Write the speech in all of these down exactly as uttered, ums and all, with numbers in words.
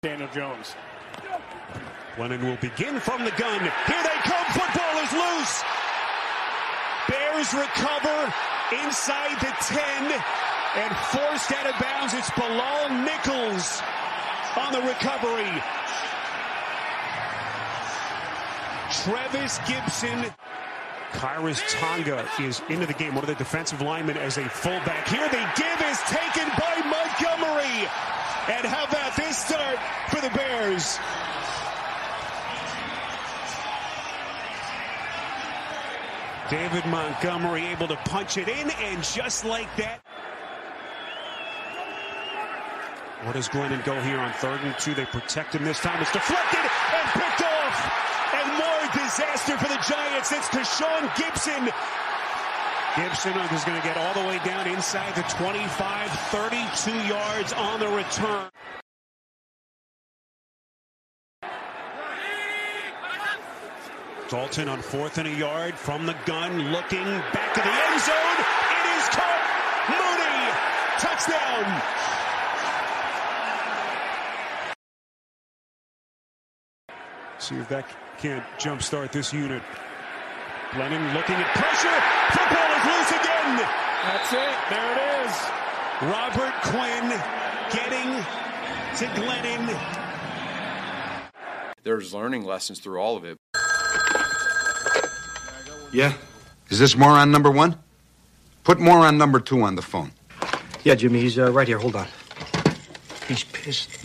Daniel Jones. Glennon will begin from the gun. Here they come. Football is loose. Bears recover inside the ten and forced out of bounds. It's Bilal Nichols on the recovery. Travis Gibson. Kyrus Tonga is into the game. One of the defensive linemen as a fullback. Here the give is taken by Montgomery. And how about this start for the Bears? David Montgomery able to punch it in, and just like that. What does Glennon go here on third and two? They protect him this time. It's deflected and picked off. And more disaster for the Giants. It's Tashawn Gibson. Gibson is going to get all the way down inside the twenty-five, thirty-two yards on the return. Dalton on fourth and a yard from the gun, looking back to the end zone. It is caught. Mooney, touchdown. See if that can't jumpstart this unit. Glennon looking at pressure. Football is loose again. That's it. There it is. Robert Quinn getting to Glennon. There's learning lessons through all of it. Yeah? Is this moron number one? Put moron number two on the phone. Yeah, Jimmy, he's uh, right here. Hold on. He's pissed.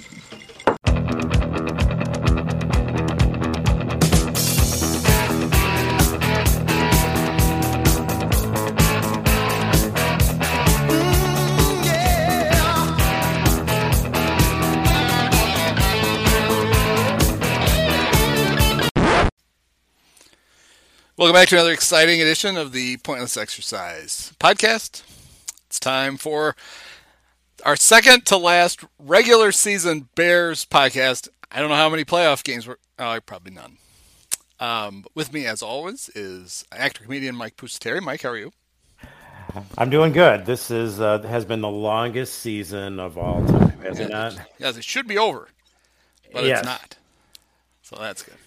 Welcome back to another exciting edition of the Pointless Exercise podcast. It's time for our second to last regular season Bears podcast. I don't know how many playoff games were. Oh, probably none. Um, but with me, as always, is actor comedian Mike Pusateri. Mike, how are you? I'm doing good. This is uh, has been the longest season of all time, has it not? Yes, it should be over, but yes. It's not. So that's good.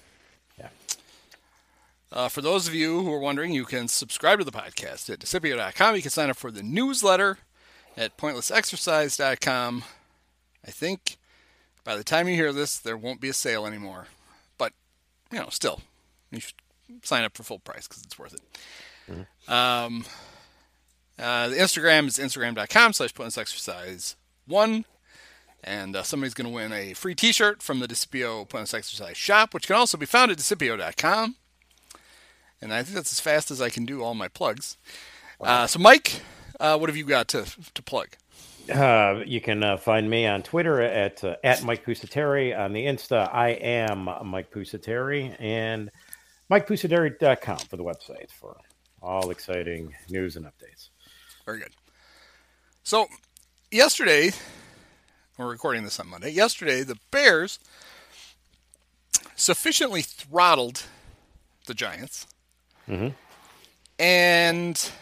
Uh, for those of you who are wondering, you can subscribe to the podcast at Decipio dot com. You can sign up for the newsletter at Pointless Exercise dot com. I think by the time you hear this, there won't be a sale anymore. But, you know, still, you should sign up for full price because it's worth it. Mm-hmm. Um, uh, the Instagram is Instagram dot com slash Pointless Exercise one. And uh, somebody's going to win a free t-shirt from the Decipio Pointless Exercise shop, which can also be found at Decipio dot com. And I think that's as fast as I can do all my plugs. Uh, so, Mike, uh, what have you got to to plug? Uh, you can uh, find me on Twitter at uh, at Mike Pusateri. On the Insta, I am Mike Pusateri. And Mike Pusateri dot com for the website for all exciting news and updates. Very good. So, yesterday, we're recording this on Monday. Yesterday, the Bears sufficiently throttled the Giants. Mm-hmm. And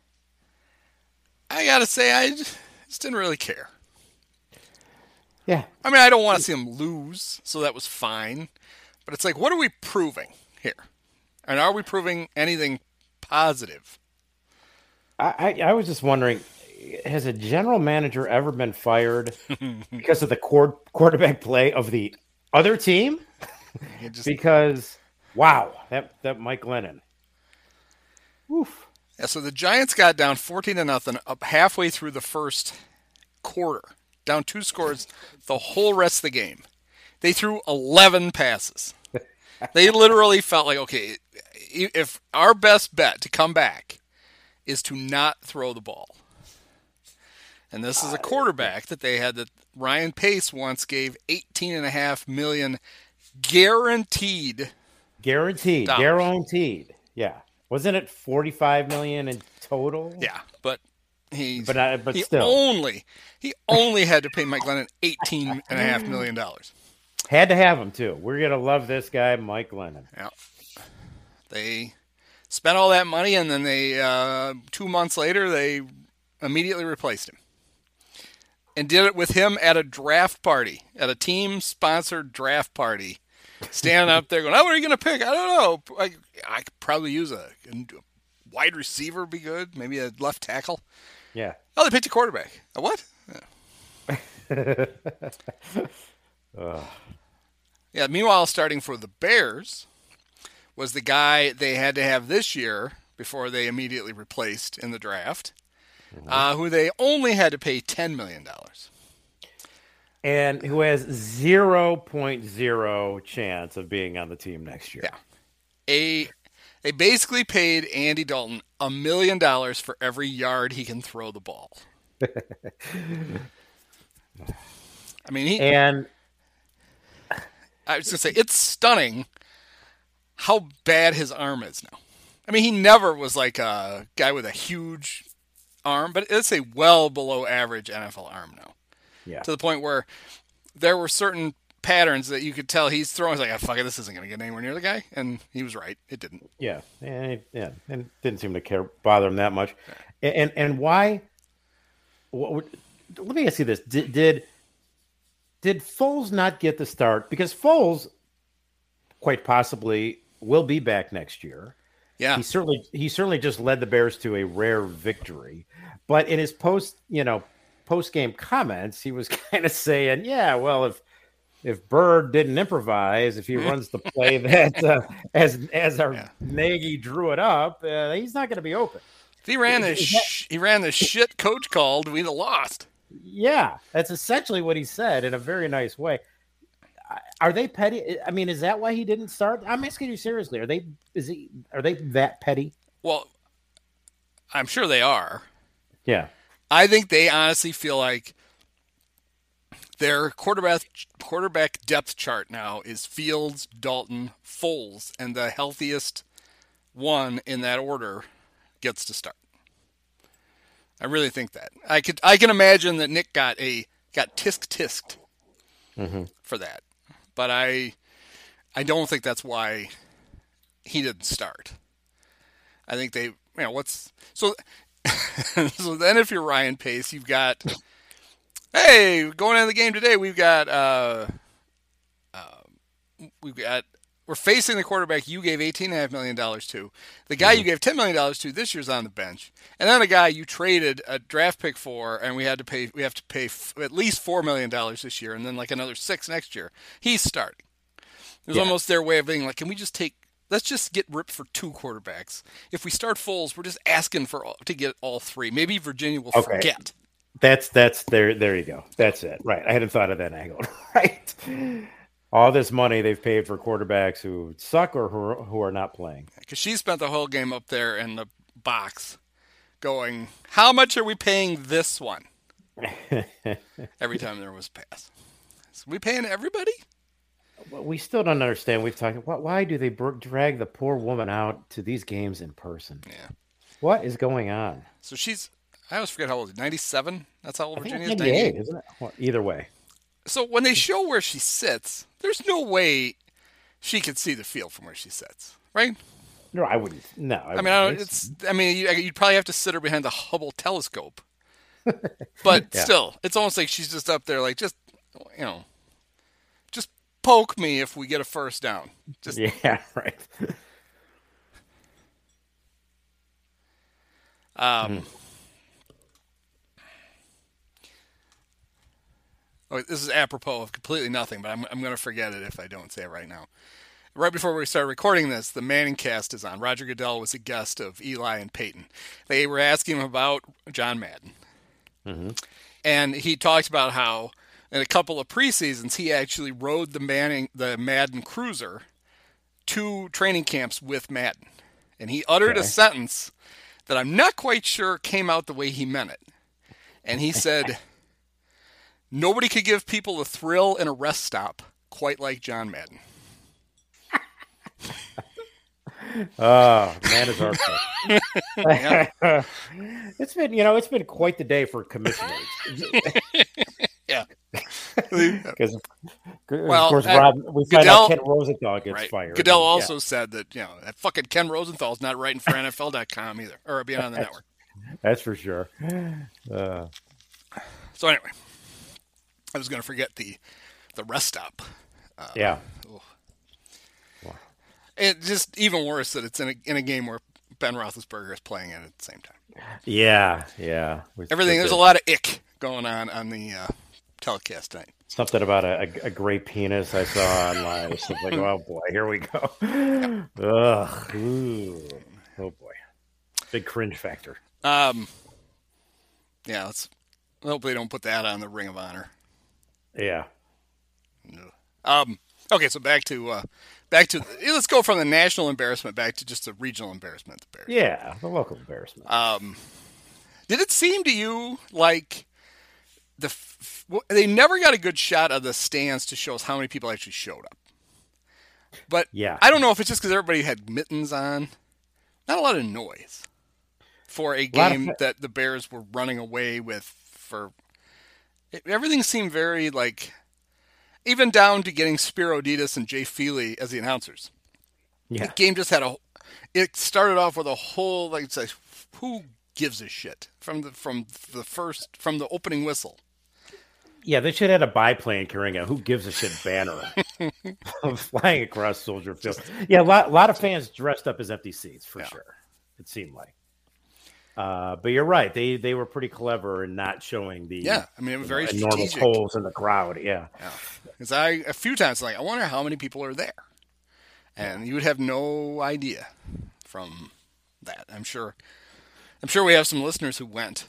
I gotta say, I just didn't really care. Yeah. I mean, I don't want to see them lose, so that was fine. But it's like, what are we proving here? And are we proving anything positive? I, I, I was just wondering, has a general manager ever been fired because of the cord, quarterback play of the other team? Just, because, wow, that, that Mike Glennon. Oof. Yeah, so the Giants got down fourteen to nothing up halfway through the first quarter. Down two scores the whole rest of the game. They threw eleven passes. They literally felt like, okay, if our best bet to come back is to not throw the ball. And this is a quarterback that they had that Ryan Pace once gave eighteen and a half million guaranteed. Guaranteed. dollars. Guaranteed. Yeah. Wasn't it forty-five million in total? Yeah, but he but, uh, but he still. only he only had to pay Mike Glennon eighteen and a half million dollars. Had to have him too. We're gonna love this guy, Mike Glennon. Yeah. They spent all that money, and then they uh, two months later they immediately replaced him. and did it with him at a draft party, at a team-sponsored draft party, standing up there going, "Oh, what are you going to pick? I don't know. I, I could probably use a, a wide receiver, be good. Maybe a left tackle." Yeah. Oh, they picked a quarterback. A what? Yeah. uh. yeah. Meanwhile, starting for the Bears was the guy they had to have this year before they immediately replaced in the draft, mm-hmm. uh, who they only had to pay ten million dollars. And who has zero point zero chance of being on the team next year. Yeah. A, they basically paid Andy Dalton a million dollars for every yard he can throw the ball. I mean, he. And I was going to say, it's stunning how bad his arm is now. I mean, he never was like a guy with a huge arm, but it's a well below average N F L arm now. Yeah. To the point where there were certain patterns that you could tell he's throwing. He's like, oh, fuck it, this isn't going to get anywhere near the guy. And he was right. It didn't. Yeah. And, yeah. And didn't seem to care, bother him that much. Yeah. And, and why? What, let me ask you this. Did, did, did Foles not get the start? Because Foles quite possibly will be back next year. Yeah. He certainly, he certainly just led the Bears to a rare victory, but in his post, you know, post-game comments, he was kind of saying, yeah, well, if if Bird didn't improvise, if he runs the play that uh, as as our yeah. Nagy drew it up, uh, he's not going to be open. If he ran the sh- he ran the shit coach called, we'd have lost. Yeah, that's essentially what he said in a very nice way. Are they petty? I mean, is that why he didn't start? I'm asking you seriously. Are they is he are they that petty? Well, I'm sure they are. Yeah. I think they honestly feel like their quarterback quarterback depth chart now is Fields, Dalton, Foles, and the healthiest one in that order gets to start. I really think that. I could I can imagine that Nick got a got tisk tisked mm-hmm. for that. But I I don't think that's why he didn't start. I think they you know what's so so then if you're Ryan Pace, you've got, hey, going into the game today, we've got, uh, uh, we've got, we're facing the quarterback you gave eighteen point five million dollars to. The guy mm-hmm. you gave ten million dollars to this year's on the bench. And then a guy you traded a draft pick for, and we had to pay, we have to pay f- at least four million dollars this year, and then like another six next year. He's starting. It was yeah. almost their way of being like, can we just take, let's just get ripped for two quarterbacks. If we start Foles, we're just asking for all, to get all three. Maybe Virginia will okay. forget. That's that's there. There you go. That's it. Right. I hadn't thought of that angle. Right. All this money they've paid for quarterbacks who suck or who are, who are not playing. Because she spent the whole game up there in the box, going, "How much are we paying this one?" Every time there was a pass. So we paying everybody? We still don't understand. We've talked. Why do they drag the poor woman out to these games in person? Yeah. What is going on? So she's, I always forget how old, ninety-seven? That's how old I Virginia think is? ninety-eight, isn't it? Well, either way. So when they show where she sits, there's no way she can see the field from where she sits, right? No, I wouldn't. No. I, I mean, I don't, it's, I mean, you'd probably have to sit her behind the Hubble telescope. But yeah. still, it's almost like she's just up there, like, just, you know, just poke me if we get a first down. Just yeah, right. um. Hmm. Oh, this is apropos of completely nothing, but I'm I'm going to forget it if I don't say it right now. Right before we started recording this, the Manning cast is on. Roger Goodell was a guest of Eli and Peyton. They were asking him about John Madden. Mm-hmm. And he talked about how in a couple of preseasons he actually rode the Manning the Madden Cruiser to training camps with Madden. And he uttered okay. a sentence that I'm not quite sure came out the way he meant it. And he said, nobody could give people a thrill in a rest stop quite like John Madden. Oh, man is our It's been, you know, it's been quite the day for commissioners. Yeah. Because, well, of course, uh, Rob, we find Goodell, out Ken Rosenthal gets right. fired. Goodell and, also yeah. said that, you know, that fucking Ken Rosenthal's not writing for N F L dot com either, or being on the that's, network. That's for sure. Uh. So anyway, I was going to forget the the rest stop. Uh, yeah. It just even worse that it's in a in a game where Ben Roethlisberger is playing it at the same time. Yeah, yeah. Everything. There's a lot of ick going on on the uh, telecast tonight. Something about a, a, a gray penis I saw online. It's like, oh boy, here we go. Ugh. Ooh. Oh boy. Big cringe factor. Um. Yeah. Let's hope they don't put that on the Ring of Honor. Yeah. Um. Okay. So back to uh, back to let's go from the national embarrassment back to just a regional embarrassment. The Bears. Yeah, the local embarrassment. Um. Did it seem to you like the f- they never got a good shot of the stands to show us how many people actually showed up? But yeah, I don't know if it's just because everybody had mittens on. Not a lot of noise for a game a of... that the Bears were running away with. For it, everything seemed very like, even down to getting Spiro Ditas and Jay Feely as the announcers. Yeah, the game just had a. It started off with a whole like, it's like who gives a shit from the from the first from the opening whistle. Yeah, they should have had a biplane carrying a "Who gives a shit" banner flying across Soldier Field. Yeah, a lot, lot of fans dressed up as empty seats for yeah. sure. It seemed like, uh, but you're right. They they were pretty clever in not showing the yeah. I mean, it was very know, enormous holes in the crowd. Yeah, because yeah. I a few times like I wonder how many people are there, and you would have no idea from that. I'm sure. I'm sure we have some listeners who went.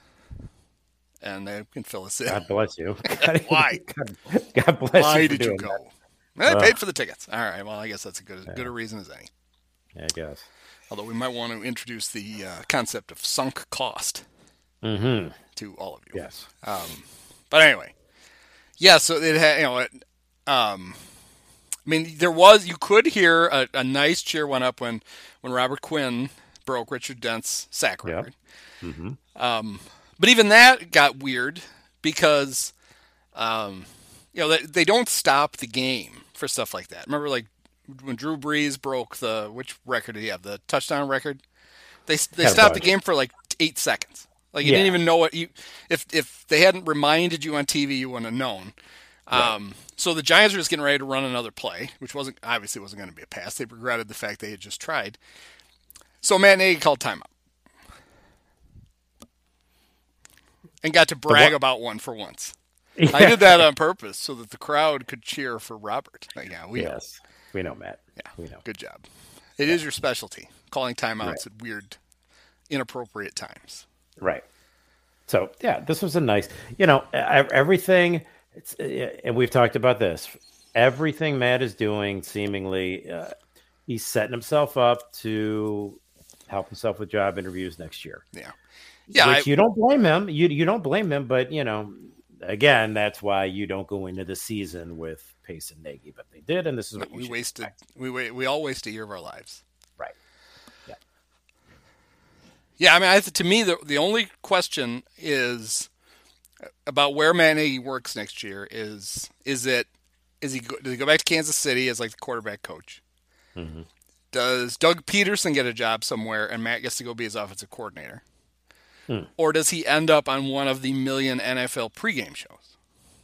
And they can fill us in. God bless you. Why? God, God bless Why you. Why did you go? Well, I paid for the tickets. All right. Well, I guess that's a good, as yeah. good a reason as any. Yeah, I guess. Although we might want to introduce the uh, concept of sunk cost mm-hmm. to all of you. Yes. Um, but anyway, yeah. So it had, you know, it, um, I mean, there was you could hear a, a nice cheer went up when when Robert Quinn broke Richard Dent's sack record. Yep. Mm-hmm. Um. But even that got weird because, um, you know, they, they don't stop the game for stuff like that. Remember, like when Drew Brees broke the which record did he have? The touchdown record. They they stopped the game for like eight seconds. Like you yeah. didn't even know what you if if they hadn't reminded you on T V, you wouldn't have known. Right. Um, so the Giants were just getting ready to run another play, which wasn't obviously wasn't going to be a pass. They regretted the fact they had just tried. So Matt Nagy called timeout. And got to brag about one for once. Yeah. I did that on purpose so that the crowd could cheer for Robert. Like, yeah, we yes, know. we know, Matt. Yeah, we know. Good job. It yeah. is your specialty, calling timeouts right. at weird, inappropriate times. Right. So yeah, this was a nice. You know, everything. It's and we've talked about this. Everything Matt is doing, seemingly, uh, he's setting himself up to help himself with job interviews next year. Yeah. Yeah, Which I, you don't blame him. You you don't blame him, but you know, again, that's why you don't go into the season with Pace and Nagy. But they did, and this is what we wasted. Expect. We we all waste a year of our lives. Right. Yeah. Yeah, I mean, I, to me, the the only question is about where Matt Nagy works next year. Is is it is he does he go back to Kansas City as like the quarterback coach? Mm-hmm. Does Doug Peterson get a job somewhere, and Matt gets to go be his offensive coordinator? Hmm. Or does he end up on one of the million N F L pregame shows?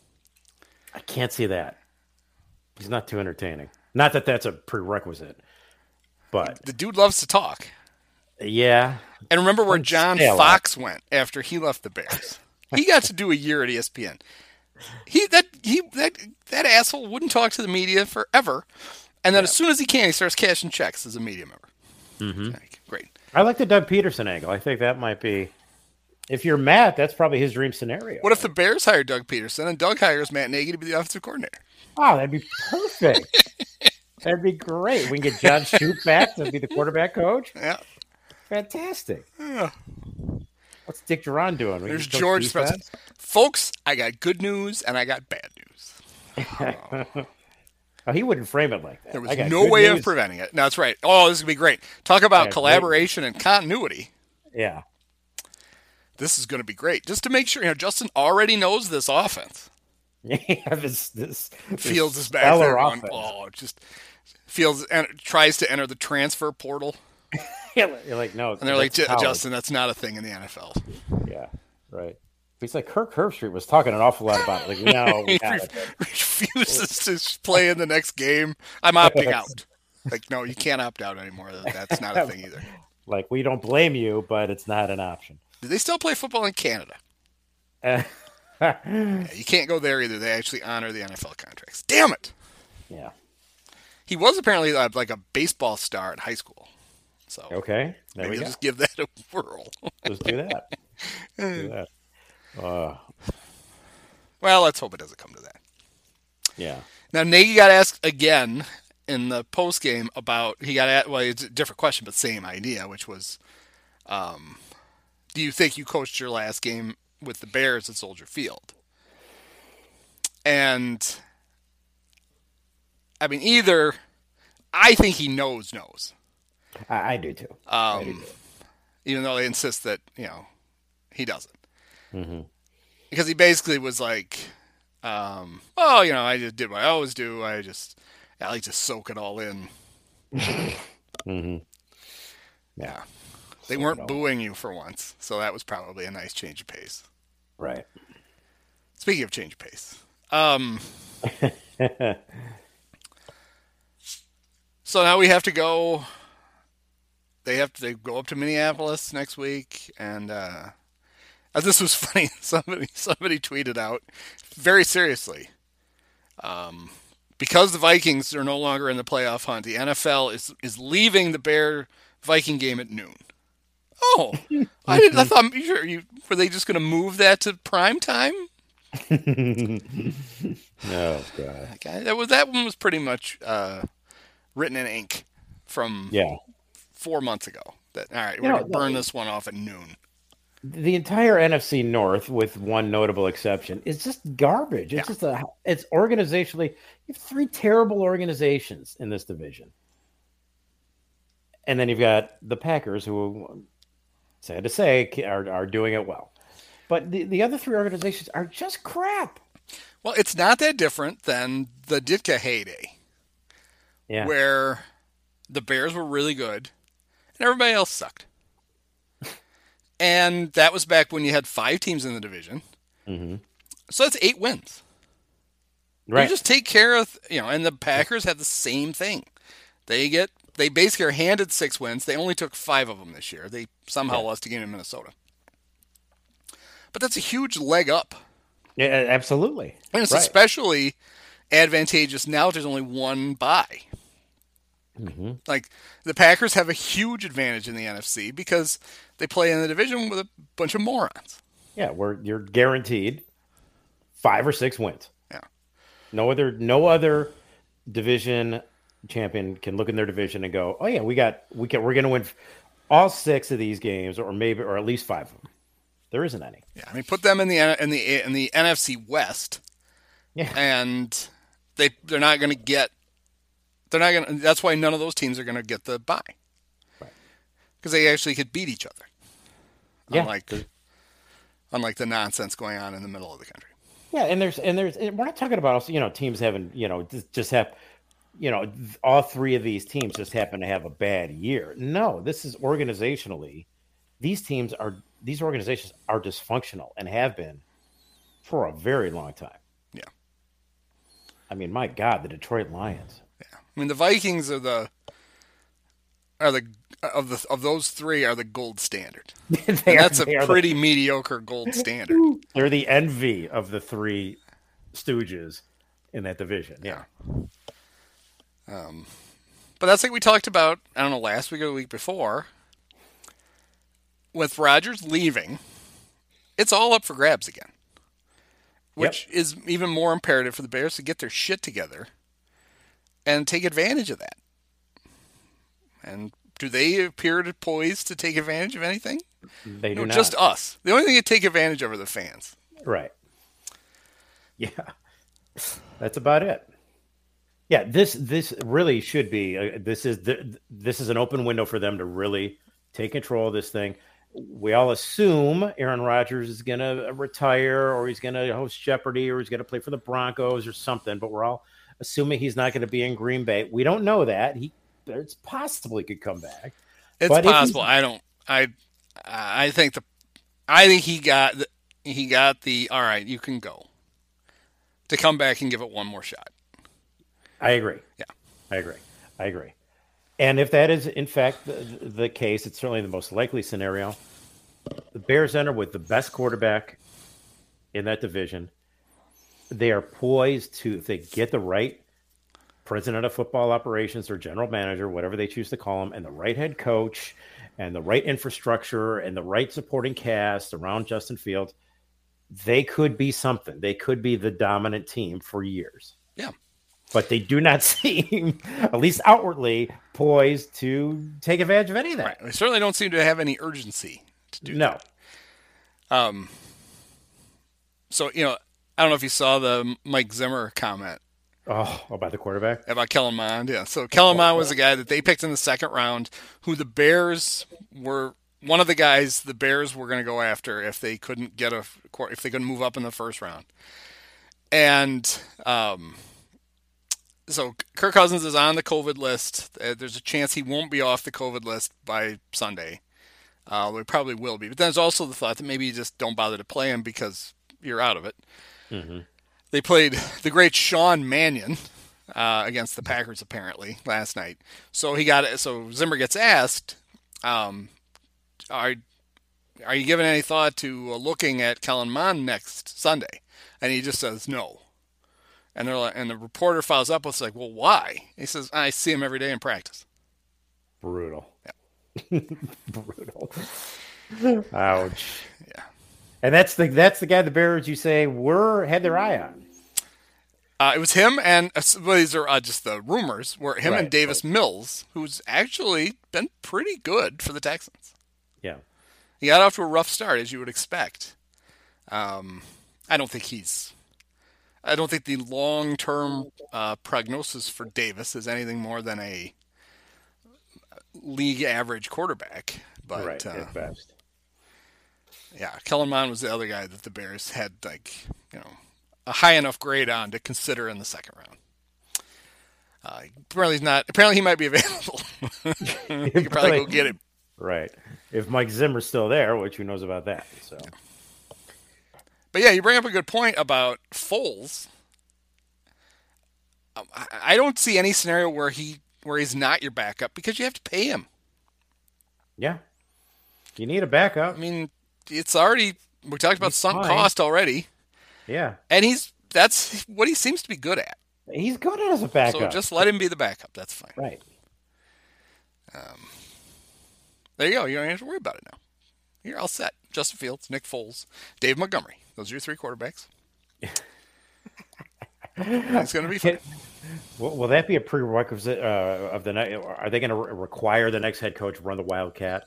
I can't see that. He's not too entertaining. Not that that's a prerequisite, but the dude loves to talk. Yeah. And remember where John Fox went after he left the Bears? He got to do a year at E S P N. He that he that that asshole wouldn't talk to the media forever, and then yeah. as soon as he can, he starts cashing checks as a media member. Mm-hmm. Like, great. I like the Doug Peterson angle. I think that might be. If you're Matt, that's probably his dream scenario. What if the Bears hire Doug Peterson and Doug hires Matt Nagy to be the offensive coordinator? Oh, that'd be perfect. That'd be great. We can get John Shute back to be the quarterback coach. Yeah. Fantastic. Yeah. What's Dick Duran doing? We There's George Spencer. Folks, I got good news and I got bad news. Oh. Oh, he wouldn't frame it like that. There was no way news. of preventing it. No, that's right. Oh, this is going to be great. Talk about collaboration great. and continuity. Yeah. This is going to be great. Just to make sure, you know, Justin already knows this offense. Yeah, this this Fields is back there. Going, oh, just Fields and tries to enter the transfer portal. You're like, no. And they're like, college. Justin, that's not a thing in the N F L. Yeah, right. He's like, Kirk Herbstreit was talking an awful lot about it. Like, no, we he got re- it. refuses to play in the next game. I'm opting out. Like, no, you can't opt out anymore. That's not a thing either. Like, we don't blame you, but it's not an option. Do they still play football in Canada? Uh, Yeah, you can't go there either. They actually honor the N F L contracts. Damn it! yeah. He was apparently uh, like a baseball star at high school. So Okay. There maybe we you'll go. just give that a whirl. Let's do that. Let's do that. Uh, Well, let's hope it doesn't come to that. yeah. Now, Nagy got asked again in the post game about he got at well, it's a different question, but same idea, which was, um, do you think you coached your last game with the Bears at Soldier Field? And I mean, either I think he knows knows, I, I do too. I do um, too. even though they insist that you know he doesn't, Mm-hmm. because he basically was like, um, "Oh, you know, I just did what I always do. I just I like to soak it all in." Mm-hmm. Yeah. They Soak it weren't all. booing you for once, so that was probably a nice change of pace. Right. Speaking of change of pace, um, so now we have to go. They have to they go up to Minneapolis next week, and uh, uh, this was funny. Somebody somebody tweeted out very seriously, um, because the Vikings are no longer in the playoff hunt. The N F L is is leaving the Bear Viking game at noon. Oh, I didn't. I thought you, you were they just going to move that to prime time? Oh God. Okay, that was that one was pretty much uh, written in ink from Yeah. four months ago. That all right, You we're know, going to burn this one off at noon. The entire N F C North, with one notable exception, is just garbage. It's Yeah. just a. It's organizationally. You have three terrible organizations in this division, and then you've got the Packers, who, sad to say, are are doing it well. But the, the other three organizations are just crap. Well, it's not that different than the Ditka heyday, Yeah. where the Bears were really good and everybody else sucked. And that was back when you had five teams in the division. Mm-hmm. So that's eight wins. Right. You just take care of, you know, and the Packers have the same thing. They get, they basically are handed six wins. They only took five of them this year. They somehow Yeah. lost a game in Minnesota. But that's a huge leg up. Yeah, absolutely. And it's Right. especially advantageous now that there's only one bye. Mm-hmm. Like, the Packers have a huge advantage in the N F C because they play in the division with a bunch of morons. Yeah, where you're guaranteed five or six wins. Yeah. No other, no other division champion can look in their division and go, "Oh yeah, we got, we can, we're going to win all six of these games, or maybe, or at least five of them." There isn't any. Yeah, I mean, put them in the in the in the N F C West, Yeah. and they they're not going to get. They're not going to. That's why none of those teams are going to get the bye, Right. because they actually could beat each other. Yeah. Unlike, unlike the nonsense going on in the middle of the country. Yeah, and there's and there's and we're not talking about also, you know, teams having, you know, just, just have, you know, th- all three of these teams just happen to have a bad year. No, this is organizationally, these teams are these organizations are dysfunctional and have been for a very long time. Yeah. I mean, my God, the Detroit Lions. Yeah, I mean the Vikings are the are the of the of those three are the gold standard. They And are- that's a they are the- pretty mediocre gold standard. They're the envy of the three stooges in that division. Yeah. Um, but that's like we talked about, I don't know, last week or the week before. With Rodgers leaving, it's all up for grabs again. Which Yep. is even more imperative for the Bears to get their shit together and take advantage of that. And do they appear to poised to take advantage of anything? They do No, not. just us. The only thing that take advantage of are the fans. Right. Yeah. That's about it. Yeah, this this really should be uh, this is the, this is an open window for them to really take control of this thing. We all assume Aaron Rodgers is going to retire, or he's going to host Jeopardy, or he's going to play for the Broncos or something, but we're all assuming he's not going to be in Green Bay. We don't know that. He it's possible he could come back. It's But if he's- possible. I don't I I think the I think he got he got the, all right, you can go, to come back and give it one more shot. I agree. Yeah. I agree. I agree. And if that is, in fact, the, the case, it's certainly the most likely scenario. The Bears enter with the best quarterback in that division. They are poised to, if they get the right president of football operations or general manager, whatever they choose to call him, and the right head coach and the right infrastructure and the right supporting cast around Justin Fields, they could be something. They could be the dominant team for years. Yeah. But they do not seem, at least outwardly, poised to take advantage of any of that. Right. They certainly don't seem to have any urgency to do no. that. Um. So, you know, I don't know if you saw the Mike Zimmer comment. Oh, about the quarterback? About Kellen Mond, yeah. So Kellen Mond was the guy that they picked in the second round, who the Bears were one of the guys the Bears were going to go after if they couldn't get a if they couldn't move up in the first round. And um, so Kirk Cousins is on the COVID list. There's a chance he won't be off the COVID list by Sunday. Uh, we probably will be. But then there's also the thought that maybe you just don't bother to play him because you're out of it. Mm-hmm. They played the great Sean Mannion uh, against the Packers apparently last night. So he got it. So Zimmer gets asked, um, "Are are you giving any thought to uh, looking at Kellen Mond next Sunday?" And he just says no. And they're like, and the reporter follows up with like, "Well, why?" He says, "I see him every day in practice." Brutal. Yeah. Brutal. Ouch. Yeah. And that's the that's the guy the Bears you say were had their eye on. Uh, it was him and uh, well, these are uh, just the rumors were him right, and Davis right. Mills, who's actually been pretty good for the Texans. Yeah, he got off to a rough start, as you would expect. Um, I don't think he's. I don't think the long-term uh, prognosis for Davis is anything more than a league average quarterback. But right, uh, at best. Yeah, Kellen Mond was the other guy that the Bears had, like, you know, a high enough grade on to consider in the second round. Uh, apparently he's not. Apparently he might be available. You could probably go get him. Right. If Mike Zimmer's still there, which who knows about that? So. Yeah. But yeah, you bring up a good point about Foles. Um, I, I don't see any scenario where he where he's not your backup because you have to pay him. Yeah. You need a backup. I mean, it's already we talked about he's sunk fine. cost already. Yeah. And he's that's what he seems to be good at. He's good as a backup. So just let him be the backup. That's fine. Right. Um, there you go. You don't have to worry about it now. You're all set. Justin Fields, Nick Foles, Dave Montgomery. Those are your three quarterbacks. It's going to be fun. Will, will that be a prerequisite uh, of the night? Are they going to re- require the next head coach run the Wildcat?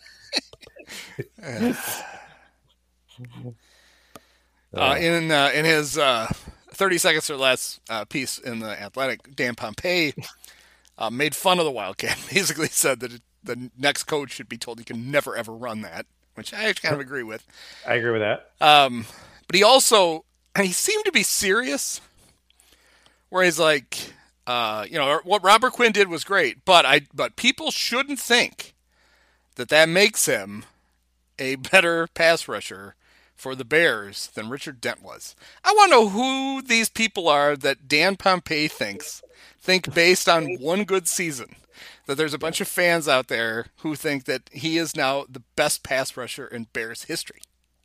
uh, in uh, in his uh, thirty seconds or less uh, piece in the Athletic, Dan Pompei uh, made fun of the Wildcat. Basically said that it, the next coach should be told he can never ever run that, which I actually kind of agree with. I agree with that. Um, but he also he seemed to be serious, where he's like, uh, you know, what Robert Quinn did was great, but I but people shouldn't think that that makes him a better pass rusher for the Bears than Richard Dent was. I want to know who these people are that Dan Pompei thinks think based on one good season that there's a bunch of fans out there who think that he is now the best pass rusher in Bears history.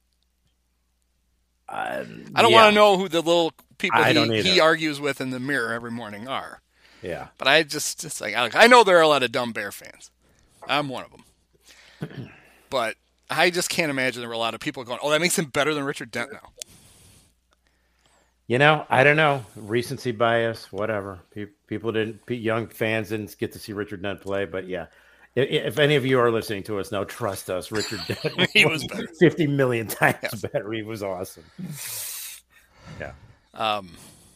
Uh, I don't yeah. want to know who the little people I don't he, either. he argues with in the mirror every morning are. Yeah. But I just, it's like, I I know there are a lot of dumb Bear fans. I'm one of them. But I just can't imagine there were a lot of people going, oh, that makes him better than Richard Dent now. You know, I don't know. Recency bias, whatever. Pe- People didn't, young fans didn't get to see Richard Dent play, but yeah. If, if any of you are listening to us now, trust us. Richard Dent He was better. fifty million times Yes. better. He was awesome. Yeah. Um,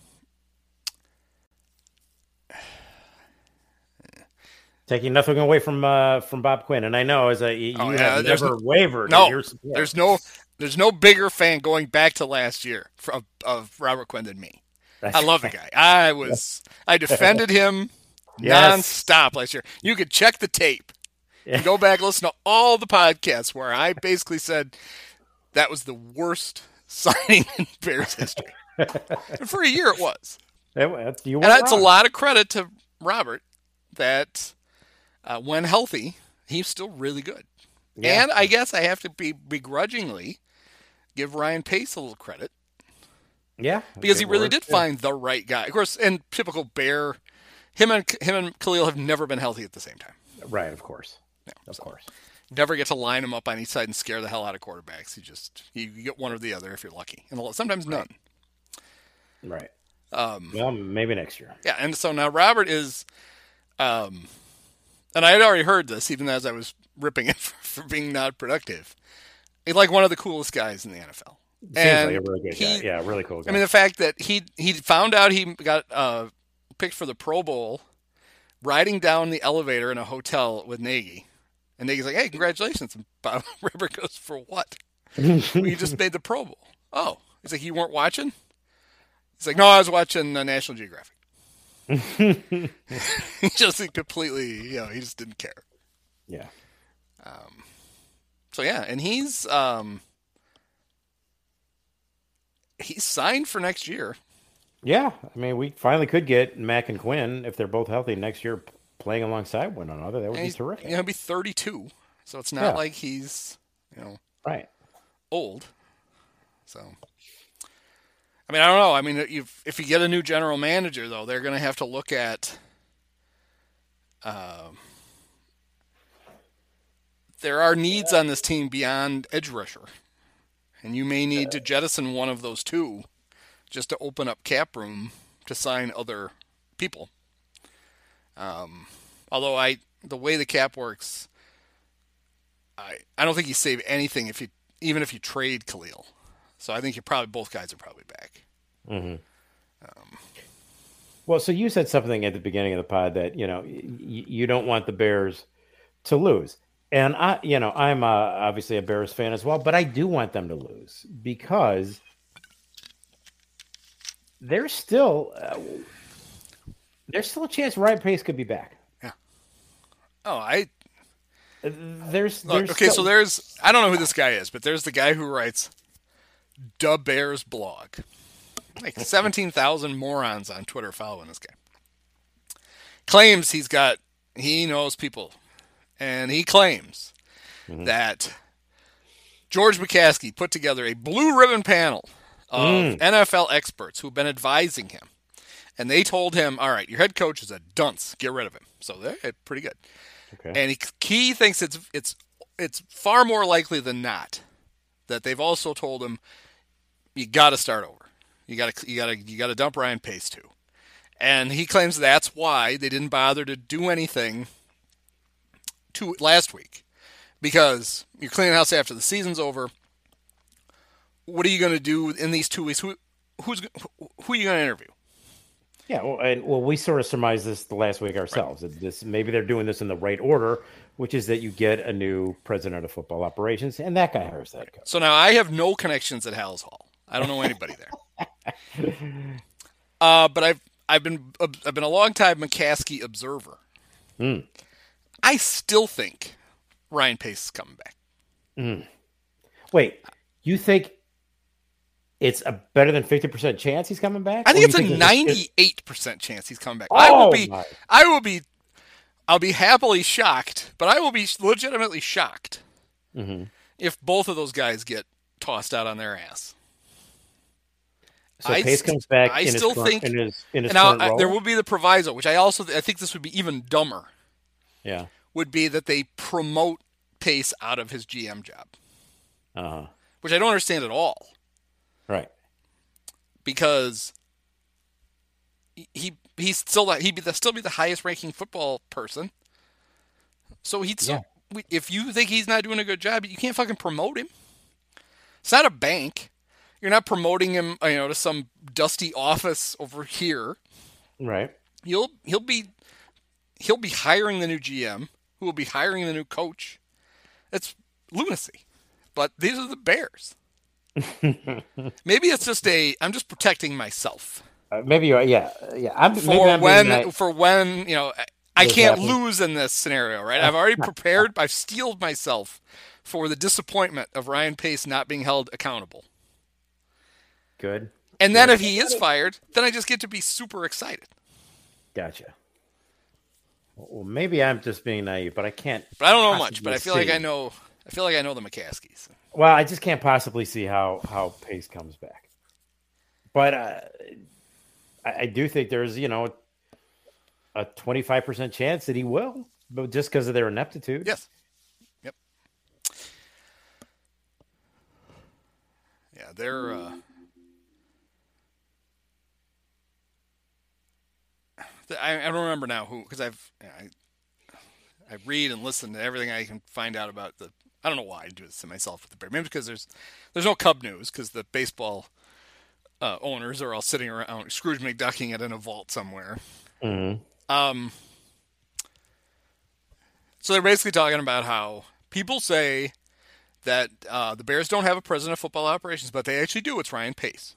Taking nothing away from uh, from Bob Quinn, and I know as a you Oh, yeah, have there's never no- wavered. in no, your support. there's no, there's no bigger fan going back to last year of, of Robert Quinn than me. I love the guy. I was, I defended him Yes. nonstop last year. You could check the tape. And go back and listen to all the podcasts where I basically said that was the worst signing in Bears history. And for a year it was. It, you and that's a lot of credit to Robert that uh, when healthy, he's still really good. Yeah. And I guess I have to be begrudgingly give Ryan Pace a little credit. Yeah. Because he really did yeah. find the right guy. Of course, in typical Bear, him and him and Khalil have never been healthy at the same time. Right, of course. Yeah, of so. course. Never get to line them up on each side and scare the hell out of quarterbacks. You just you get one or the other if you're lucky, and sometimes none. Right. Um, well, maybe next year. Yeah, and so now Robert is, um, and I had already heard this even as I was ripping it for, for being not productive. He's like one of the coolest guys in the N F L. Seems and like a really good he, guy. Yeah, really cool guy. I mean, the fact that he he found out he got uh, picked for the Pro Bowl, riding down the elevator in a hotel with Nagy. And Nagy's like, hey, congratulations. And Bob Robert goes, for what? We just made the Pro Bowl. Oh. He's like, you weren't watching? He's like, no, I was watching uh, National Geographic. He just completely, you know, he just didn't care. Yeah. Um. So, yeah, and he's um, he's signed for next year. Yeah. I mean, we finally could get Mac and Quinn, if they're both healthy, next year playing alongside one another. That would and be terrific. He'll be thirty-two, so it's not yeah. like he's, you know, right, old. So, I mean, I don't know. I mean, if if you get a new general manager, though, they're going to have to look at. Uh, there are needs on this team beyond edge rusher, and you may need to jettison one of those two, just to open up cap room to sign other people. Um, although I, the way the cap works, I, I don't think you save anything if you, even if you trade Khalil. So I think you probably, both guys are probably back. Mm-hmm. Um, well, so you said something at the beginning of the pod that, you know, y- you don't want the Bears to lose. And I, you know, I'm uh, obviously a Bears fan as well, but I do want them to lose because there's still, uh, There's still a chance Ryan Pace could be back. Yeah. Oh, I. There's, Look, there's okay. still... So there's. I don't know who this guy is, but there's the guy who writes, "Da Bears blog." Like seventeen thousand morons on Twitter following this guy. Claims he's got. He knows people, and he claims mm-hmm. that George McCaskey put together a blue ribbon panel of mm. N F L experts who've been advising him. And they told him, all right, your head coach is a dunce. Get rid of him. So they're pretty good. Okay. And he, he thinks it's it's it's far more likely than not that they've also told him, you got to start over. You got to you got to you got to dump Ryan Pace too. And he claims that's why they didn't bother to do anything to last week, because you're cleaning house after the season's over. What are you going to do in these two weeks? Who who's who are you going to interview? Yeah, well, and well, we sort of surmised this the last week ourselves. Right. This maybe they're doing this in the right order, which is that you get a new president of football operations, and that guy hires that coach. So now I have no connections at Hal's Hall. I don't know anybody there. uh, but I've I've been I've been a long time McCaskey observer. Mm. I still think Ryan Pace is coming back. Mm. Wait, you think? It's a better than fifty percent chance he's coming back? I think it's think a ninety-eight percent chance he's coming back. Oh, I will be my. I will be I'll be happily shocked, but I will be legitimately shocked mm-hmm. if both of those guys get tossed out on their ass. So I Pace st- comes back I in still his current, think in his, in his now current I, role? there will be the proviso, which I also I think this would be even dumber. Yeah. Would be that they promote Pace out of his G M job. Uh-huh. Which I don't understand at all. Right. Because he he's still he'd be the, still be the highest ranking football person. So he'd still, yeah. if you think he's not doing a good job, you can't fucking promote him. It's not a bank. You're not promoting him, you know, to some dusty office over here. Right. He'll he'll be he'll be hiring the new G M, who will be hiring the new coach. It's lunacy. But these are the Bears. Maybe it's just a. I'm just protecting myself. Uh, maybe you are. Yeah, yeah. I'm, for I'm when, nice. for when you know, I, I can't happens. lose in this scenario, right? I've already prepared. I've steeled myself for the disappointment of Ryan Pace not being held accountable. Good. And then Good. if he is fired, then I just get to be super excited. Gotcha. Well, maybe I'm just being naive, but I can't. But I don't know much. But I feel see. like I know. I feel like I know the McCaskies. Well, I just can't possibly see how how Pace comes back. But uh, I, I do think there's, you know, a twenty-five percent chance that he will, but just because of their ineptitude. Yes. Yep. Yeah, they're. Uh, I, I don't remember now who, because I've I, I read and listen to everything I can find out about the. I don't know why I do this to myself with the Bears. Maybe because there's there's no Cub news because the baseball uh, owners are all sitting around Scrooge McDucking it in a vault somewhere. Mm-hmm. Um. So they're basically talking about how people say that uh, the Bears don't have a president of football operations, but they actually do. It's Ryan Pace,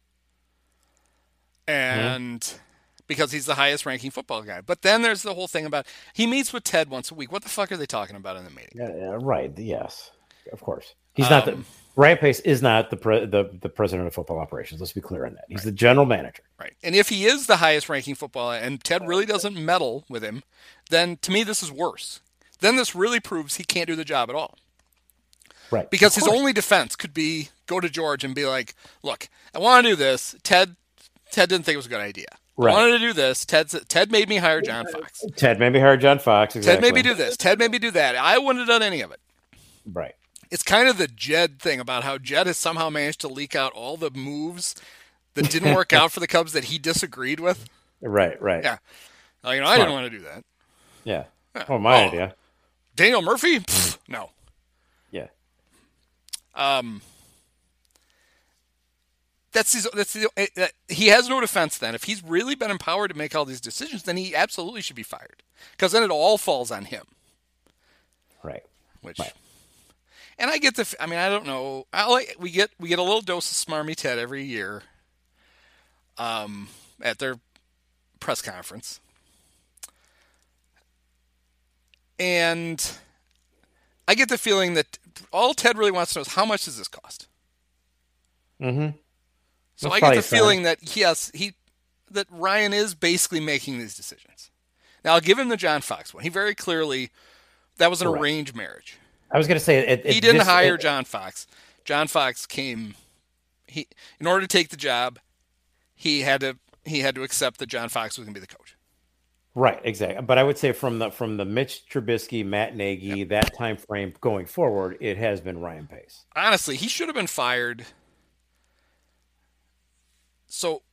and. Mm-hmm. Because he's the highest ranking football guy. But then there's the whole thing about he meets with Ted once a week. What the fuck are they talking about in the meeting? Yeah, yeah, right. Yes, of course. He's um, not the Ryan Pace is not the, pre, the the president of football operations. Let's be clear on that. He's right. the general manager. Right. And if he is the highest ranking football and Ted really doesn't meddle with him, then to me this is worse. Then this really proves he can't do the job at all. Right. Because his only defense could be go to George and be like, look, I want to do this. Ted Ted didn't think it was a good idea. Right. I wanted to do this. Ted Ted made me hire John Fox. Ted made me hire John Fox. Exactly. Ted made me do this. Ted made me do that. I wouldn't have done any of it. Right. It's kind of the Jed thing about how Jed has somehow managed to leak out all the moves that didn't work out for the Cubs that he disagreed with. Right, right. Yeah. Uh, you know, Smart. I didn't want to do that. Yeah. yeah. Oh, my oh, idea. Daniel Murphy? Pfft, no. Yeah. Um. That's his. That's his, uh, he has no defense. Then, if he's really been empowered to make all these decisions, then he absolutely should be fired. Because then it all falls on him. Right. Which, right. and I get the. I mean, I don't know. I like we get we get a little dose of Smarmy Ted every year. Um, at their press conference, and I get the feeling that all Ted really wants to know is how much does this cost. Mm-hmm. So That's I get the fair. feeling that yes, he that Ryan is basically making these decisions. Now I'll give him the John Fox one. He very clearly that was an Correct. arranged marriage. I was going to say it, it, he didn't this, hire it, John Fox. John Fox came. He in order to take the job, he had to he had to accept that John Fox was going to be the coach. Right, exactly. But I would say from the from the Mitch Trubisky, Matt Nagy, yep. that time frame going forward, it has been Ryan Pace. Honestly, he should have been fired. So,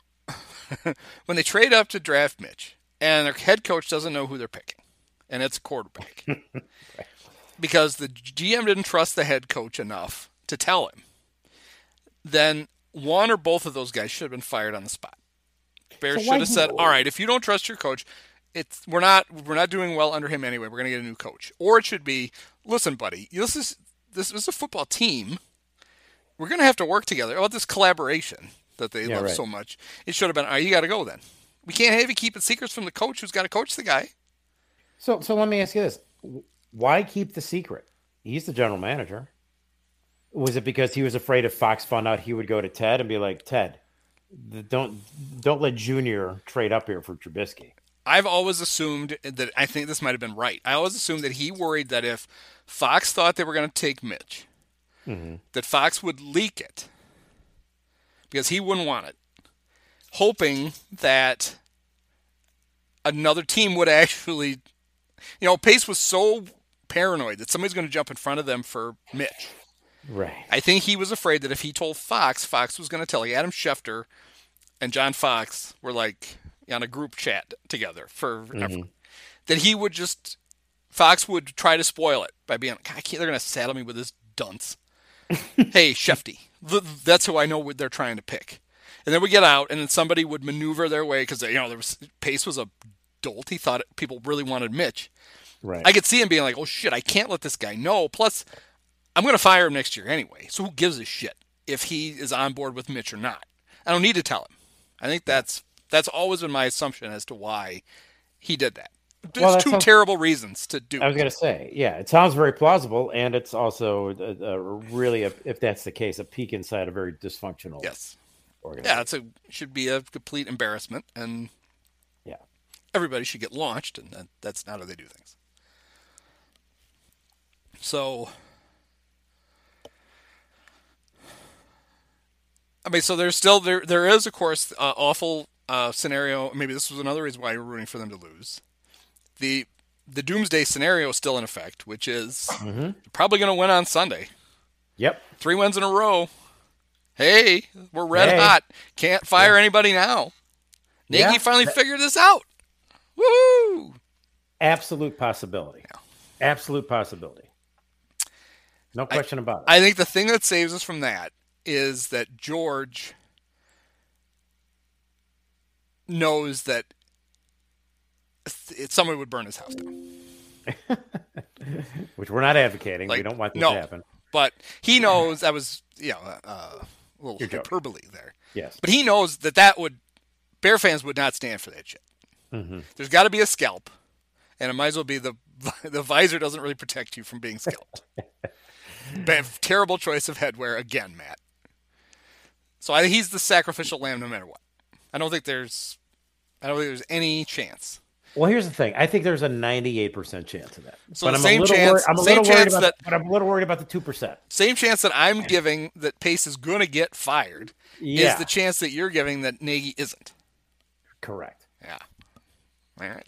when they trade up to draft Mitch, and their head coach doesn't know who they're picking, and it's a quarterback, right. because the G M didn't trust the head coach enough to tell him, then one or both of those guys should have been fired on the spot. Bears so should have said, "All right, if you don't trust your coach, it's we're not we're not doing well under him anyway. We're going to get a new coach." Or it should be, "Listen, buddy, this is this is a football team. We're going to have to work together about this collaboration." That they yeah, love right. so much. It should have been, all right, you got to go then. We can't have you keep it secrets from the coach who's got to coach the guy. So so let me ask you this. Why keep the secret? He's the general manager. Was it because he was afraid if Fox found out he would go to Ted and be like, Ted, don't don't let Junior trade up here for Trubisky? I've always assumed that, I think this might have been right. I always assumed that he worried that if Fox thought they were going to take Mitch, mm-hmm. that Fox would leak it. Because he wouldn't want it, hoping that another team would actually, you know, Pace was so paranoid that somebody's going to jump in front of them for Mitch. Right. I think he was afraid that if he told Fox, Fox was going to tell. Like Adam Schefter and John Fox were like on a group chat together for mm-hmm. that he would just Fox would try to spoil it by being like, I can't. They're going to saddle me with this dunce. Hey, Shefty. That's who I know what they're trying to pick. And then we get out, and then somebody would maneuver their way because you know there was Pace was a dolt. He thought it, people really wanted Mitch. Right. I could see him being like, "Oh shit, I can't let this guy know." Plus, I'm going to fire him next year anyway. So who gives a shit if he is on board with Mitch or not? I don't need to tell him. I think that's that's always been my assumption as to why he did that. There's well, two sounds, terrible reasons to do. I was going to say, yeah, it sounds very plausible, and it's also a, a really, a, if that's the case, a peek inside a very dysfunctional yes. Yeah, it's a should be a complete embarrassment, and yeah, everybody should get launched, and that, that's not how they do things. So, I mean, so there's still there there is of course uh, awful uh, scenario. Maybe this was another reason why you're rooting for them to lose. The the doomsday scenario is still in effect, which is mm-hmm. probably going to win on Sunday. Yep, three wins in a row. Hey, we're red hey. hot. Can't fire yeah. anybody now. Nagy yeah. finally figured this out. Woo! Absolute possibility. Yeah. Absolute possibility. No question I, about it. I think the thing that saves us from that is that George knows that it, somebody would burn his house down. Which we're not advocating. Like, we don't want this no, to happen. But he knows that was, you know, uh, a little You're hyperbole joking. there. Yes. But he knows that that would, Bear fans would not stand for that shit. Mm-hmm. There's got to be a scalp, and it might as well be the the visor doesn't really protect you from being scalped. Terrible choice of headwear again, Matt. So I think he's the sacrificial lamb no matter what. I don't think there's, I don't think there's any chance. Well, here's the thing. I think there's a ninety-eight percent chance of that. So but the I'm same a little chance, worried, I'm a same little worried chance about, that, but I'm a little worried about the two percent. Same chance that I'm giving that Pace is going to get fired yeah. is the chance that you're giving that Nagy isn't. Correct. Yeah. All right.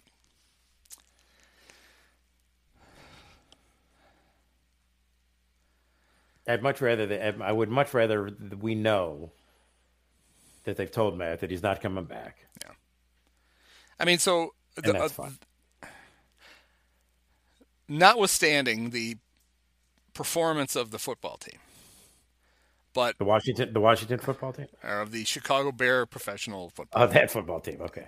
I'd much rather that I would much rather we know that they've told Matt that he's not coming back. Yeah. I mean, so the, and that's fine. Uh, notwithstanding the performance of the football team, but the Washington the Washington football team or of the Chicago Bear professional football. Oh, that football team. Okay.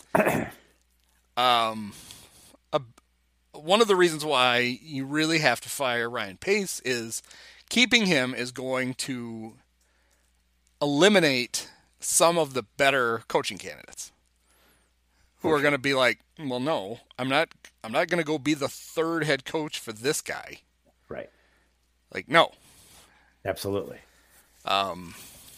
um, a, one of the reasons why you really have to fire Ryan Pace is keeping him is going to eliminate some of the better coaching candidates who are going to be like, well, no, I'm not, I'm not going to go be the third head coach for this guy. Right. Like, no. Absolutely. Um,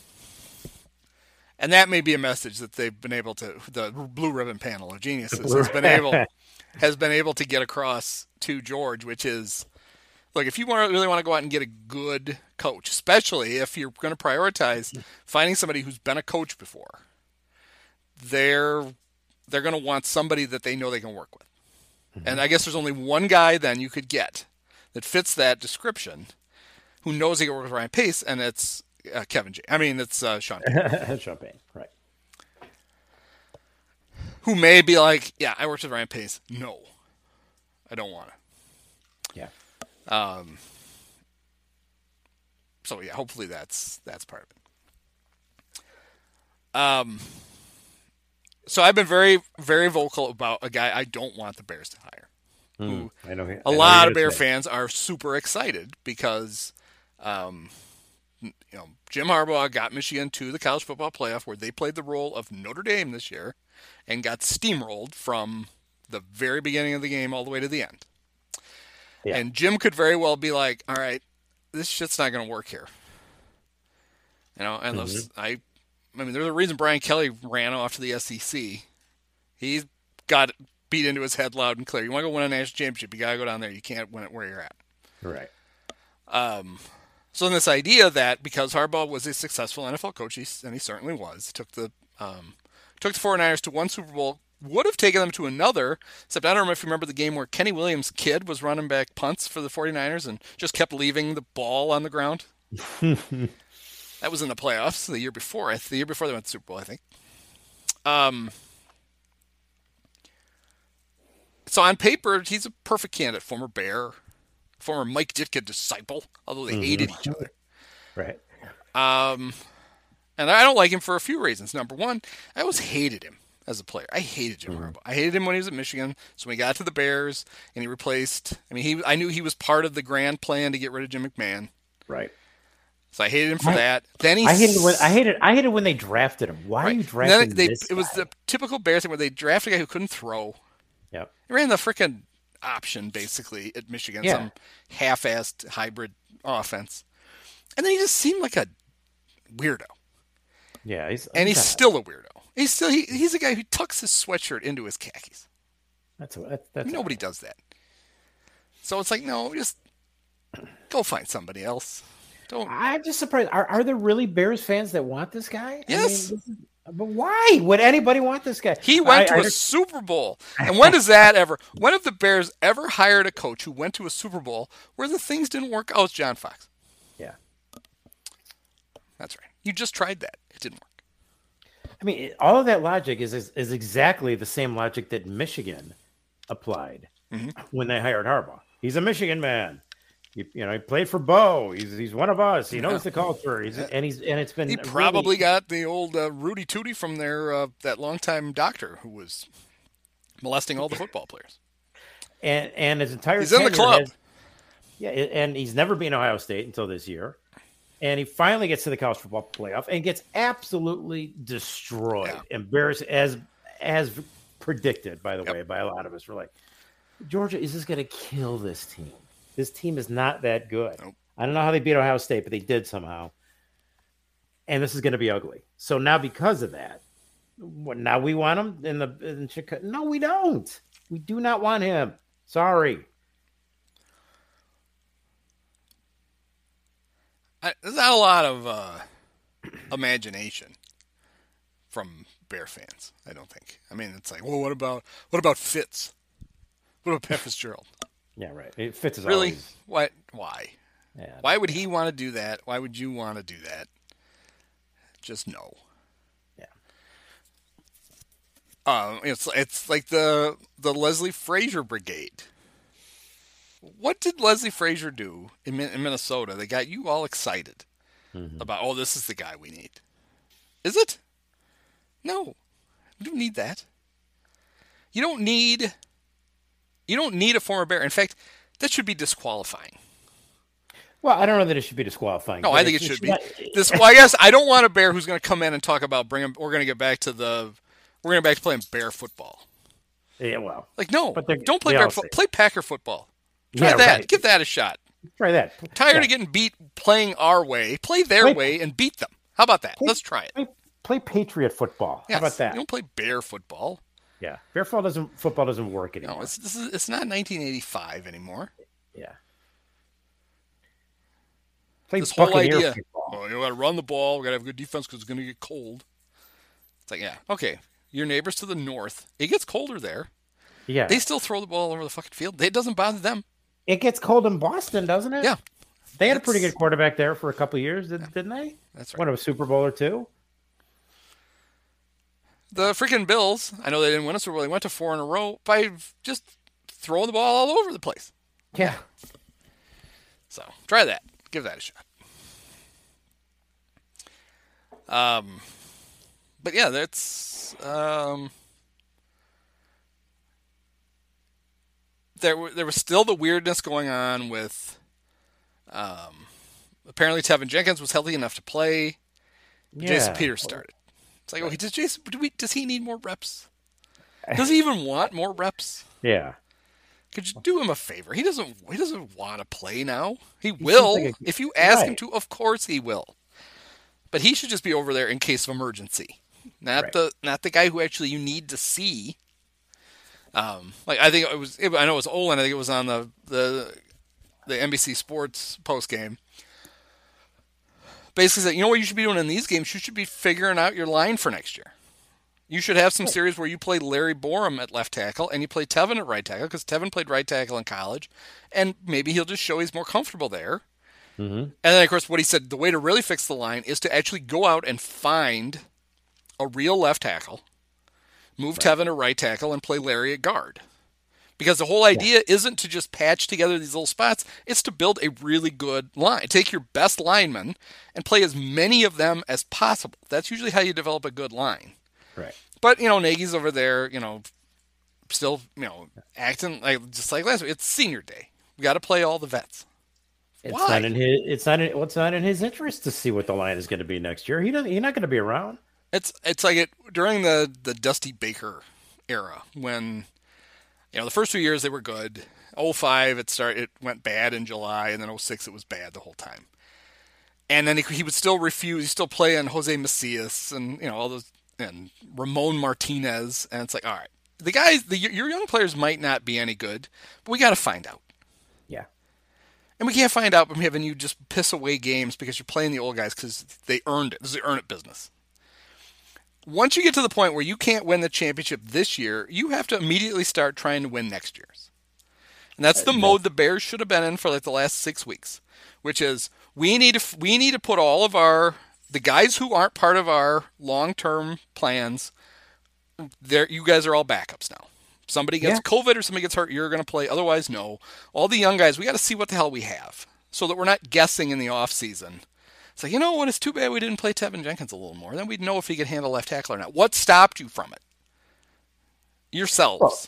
and that may be a message that they've been able to, the Blue Ribbon panel of geniuses has been able, has been able to get across to George, which is, look, if you want to really want to go out and get a good coach, especially if you're going to prioritize finding somebody who's been a coach before, they're they're going to want somebody that they know they can work with. Mm-hmm. And I guess there's only one guy then you could get that fits that description who knows he can work with Ryan Pace, and it's uh, Kevin J. I mean, it's uh, Sean Payne. Sean Payne, right. Who may be like, yeah, I worked with Ryan Pace. No, I don't want to. Yeah. Um. So yeah, hopefully that's that's part of it. Um. So I've been very very vocal about a guy I don't want the Bears to hire. Mm, who I know. He, a I know lot of Bear say. fans are super excited because, um, you know, Jim Harbaugh got Michigan to the college football playoff where they played the role of Notre Dame this year, and got steamrolled from the very beginning of the game all the way to the end. Yeah. And Jim could very well be like, all right, this shit's not going to work here. You know, and mm-hmm. those, I, I mean, there's a reason Brian Kelly ran off to the S E C. He's got beat into his head loud and clear. You want to go win a national championship, you got to go down there. You can't win it where you're at. Right. Um, so in this idea that because Harbaugh was a successful N F L coach, he, and he certainly was, took the um, took the 49ers to one Super Bowl, would have taken them to another, except I don't know if you remember the game where Kenny Williams' kid was running back punts for the 49ers and just kept leaving the ball on the ground. That was in the playoffs the year before. The year before they went to the Super Bowl, I think. Um, so on paper, he's a perfect candidate. Former Bear, former Mike Ditka disciple, although they mm-hmm. hated each other. Right. Um, and I don't like him for a few reasons. Number one, I always hated him as a player. I hated Jim mm-hmm. Harbaugh. I hated him when he was at Michigan. So when he got to the Bears and he replaced, I mean, he I knew he was part of the grand plan to get rid of Jim McMahon. Right. So I hated him for I, that. Then he I hated when I hated I hated when they drafted him. Why right. are you drafting they, this It was guy? the typical Bears thing where they drafted a guy who couldn't throw. Yep. He ran the freaking option basically at Michigan, yeah. some half-assed hybrid offense, and then he just seemed like a weirdo. Yeah, he's and he's God. still a weirdo. He's still he, he's a guy who tucks his sweatshirt into his khakis. That's that's, that's Nobody right. does that. So it's like, no, just go find somebody else. Don't. I'm just surprised. Are are there really Bears fans that want this guy? Yes. I mean, this is, but why would anybody want this guy? He went I, to I a just, Super Bowl. And when does that ever, when have the Bears ever hired a coach who went to a Super Bowl where the things didn't work out? It's John Fox. Yeah. That's right. You just tried that. It didn't work. I mean, it- all of that logic is, is is exactly the same logic that Michigan applied Mm-hmm. when they hired Harbaugh. He's a Michigan man. He, you know, he played for Bo. He's he's one of us. He knows Yeah. the culture. He's and he's and it's been He really- probably got the old uh, Rudy Tootie from their, uh, that longtime doctor who was molesting all the football players. and and his entire He's in the tenure club. has- yeah, and he's never been Ohio State until this year. And he finally gets to the college football playoff and gets absolutely destroyed, Yeah. embarrassed as as predicted, by the Yep. way, by a lot of us. We're like, Georgia is just going to kill this team. This team is not that good. Nope. I don't know how they beat Ohio State, but they did somehow. And this is going to be ugly. So now, because of that, what, now we want him in the in Chicago. No, we don't. We do not want him. Sorry. I, there's not a lot of uh, imagination from Bear fans, I don't think. I mean, it's like, well, what about what about Fitz? What about Pat Fitzgerald? Yeah, right. It fits as Really? always. What? Why? Yeah. Why would he want to do that? Why would you want to do that? Just no. Yeah. Um, it's it's like the the Leslie Frazier brigade. What did Leslie Frazier do in, Min- in Minnesota that got you all excited Mm-hmm. about? Oh, this is the guy we need. Is it? No, you don't need that. You don't need. You don't need a former Bear. In fact, that should be disqualifying. Well, I don't know that it should be disqualifying. No, but I think it it's- should be. it's not- This, well, I guess I don't want a Bear who's going to come in and talk about bring him. We're going to get back to the. We're going to back to playing Bear football. Yeah, well, Like no, But they're- don't play they Bear all fo- say- Play Packer football. Try Yeah, that. right. Give that a shot. try that. Tired Yeah. of getting beat playing our way. Play their Play- way and beat them. How about that? Play- Let's try it. Play, play Patriot football. Yes. How about that? You don't play Bear football. Yeah, Bear football doesn't football doesn't work anymore. No, it's this is it's not nineteen eighty-five anymore. yeah. Play This whole Buccaneer idea. football. Oh, you got to run the ball. We got to have good defense because it's going to get cold. It's like, yeah, okay. Your neighbors to the north, it gets colder there. Yeah, They still throw the ball all over the fucking field. It doesn't bother them. it gets cold in Boston, doesn't it? Yeah, they had a pretty It's- good quarterback there for a couple of years, did, didn't they? that's right. Won a Super Bowl or two. The freaking Bills, I know they didn't win a Super Bowl. They went to four in a row by just throwing the ball all over the place. Yeah, So try that. Give that a shot. Um, but yeah, that's um. There, were- there was still the weirdness going on with, um, apparently Tevin Jenkins was healthy enough to play. But Jason Yeah. Peters started. It's like, okay, does Jason? Do we? Does he need more reps? Does he even want more reps? yeah. Could you do him a favor? He doesn't. He doesn't want to play now. He will like a- if you ask him Right. to. Of course he will. But he should just be over there in case of emergency, not Right. the not the guy who actually you need to see. Um, like I think it was. I know it was Olin. I think it was on the the the N B C Sports post game. Basically said, you know what you should be doing in these games? You should be figuring out your line for next year. You should have some series where you play Larry Borum at left tackle and you play Tevin at right tackle because Tevin played right tackle in college, and maybe he'll just show he's more comfortable there. Mm-hmm. And then, of course, what he said, the way to really fix the line is to actually go out and find a real left tackle, move Tevin to right tackle, and play Larry at guard. Because the whole idea isn't to just patch together these little spots, it's to build a really good line. Take your best linemen and play as many of them as possible. That's usually how you develop a good line. Right. But, you know, Nagy's over there, you know, still, you know, acting like just like last week. It's senior day. We got to play all the vets. It's Why? not in his. It's not. In, well, it's not in his interest to see what the line is going to be next year. He doesn't. He's not going to be around. It's it's like it during the, the Dusty Baker era when, you know, the first few years they were good. oh five it started it went bad in July, and then oh six it was bad the whole time. And then he, he would still refuse. He still play on Jose Macias and, you know, all those, and Ramon Martinez. And it's like, all right, the guys, the, your young players might not be any good, but we got to find out. Yeah. And we can't find out from having you just piss away games because you're playing the old guys because they earned it. This is the earn it business. Once you get to the point where you can't win the championship this year, you have to immediately start trying to win next year's. And that's the mode the Bears should have been in for like the last six weeks, which is we need to we need to put all of our the guys who aren't part of our long-term plans. There, you guys are all backups now. Somebody gets Yeah. COVID or somebody gets hurt, you're going to play. Otherwise, no. All the young guys, we got to see what the hell we have, so that we're not guessing in the off season. It's like, you know what? It's too bad we didn't play Tevin Jenkins a little more. Then we'd know if he could handle left tackle or not. What stopped you from it? Yourselves. Well,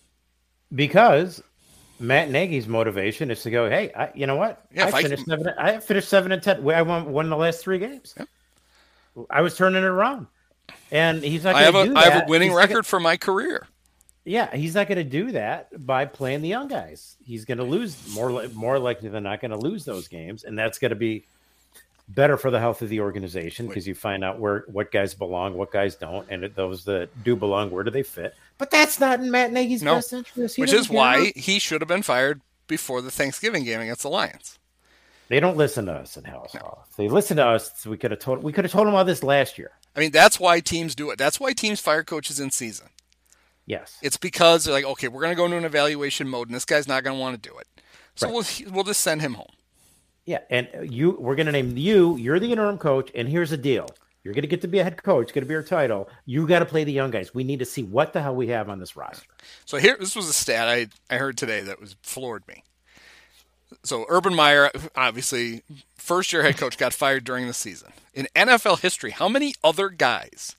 because Matt Nagy's motivation is to go, hey, I, you know what? Yeah, I if I finished can- seven. I finished seven and ten. I won, won the last three games. Yep. I was turning it around, and he's not. I have gonna a do I have that. a winning He's not record gonna- for my career. Yeah, he's not going to do that by playing the young guys. He's going to lose more, li- more likely than not going to lose those games, and that's going to be better for the health of the organization because you find out where what guys belong, what guys don't, and it, those that do belong, where do they fit? But that's not in Matt Nagy's No, best interest. He which doesn't is care. why he should have been fired before the Thanksgiving game against the Lions. They don't listen to us in House Hall. If they listen to us, we could have told we could have told them all this last year. I mean, that's why teams do it. That's why teams fire coaches in season. Yes, It's because they're like, okay, we're going to go into an evaluation mode, and this guy's not going to want to do it. So Right. we'll we'll just send him home. yeah, and you, we're going to name you. You're the interim coach, and here's the deal: you're going to get to be a head coach. It's going to be your title. You got to play the young guys. We need to see what the hell we have on this roster. So here, this was a stat I I heard today that was floored me. So Urban Meyer, obviously, first year head coach, got fired during the season. In N F L history, how many other guys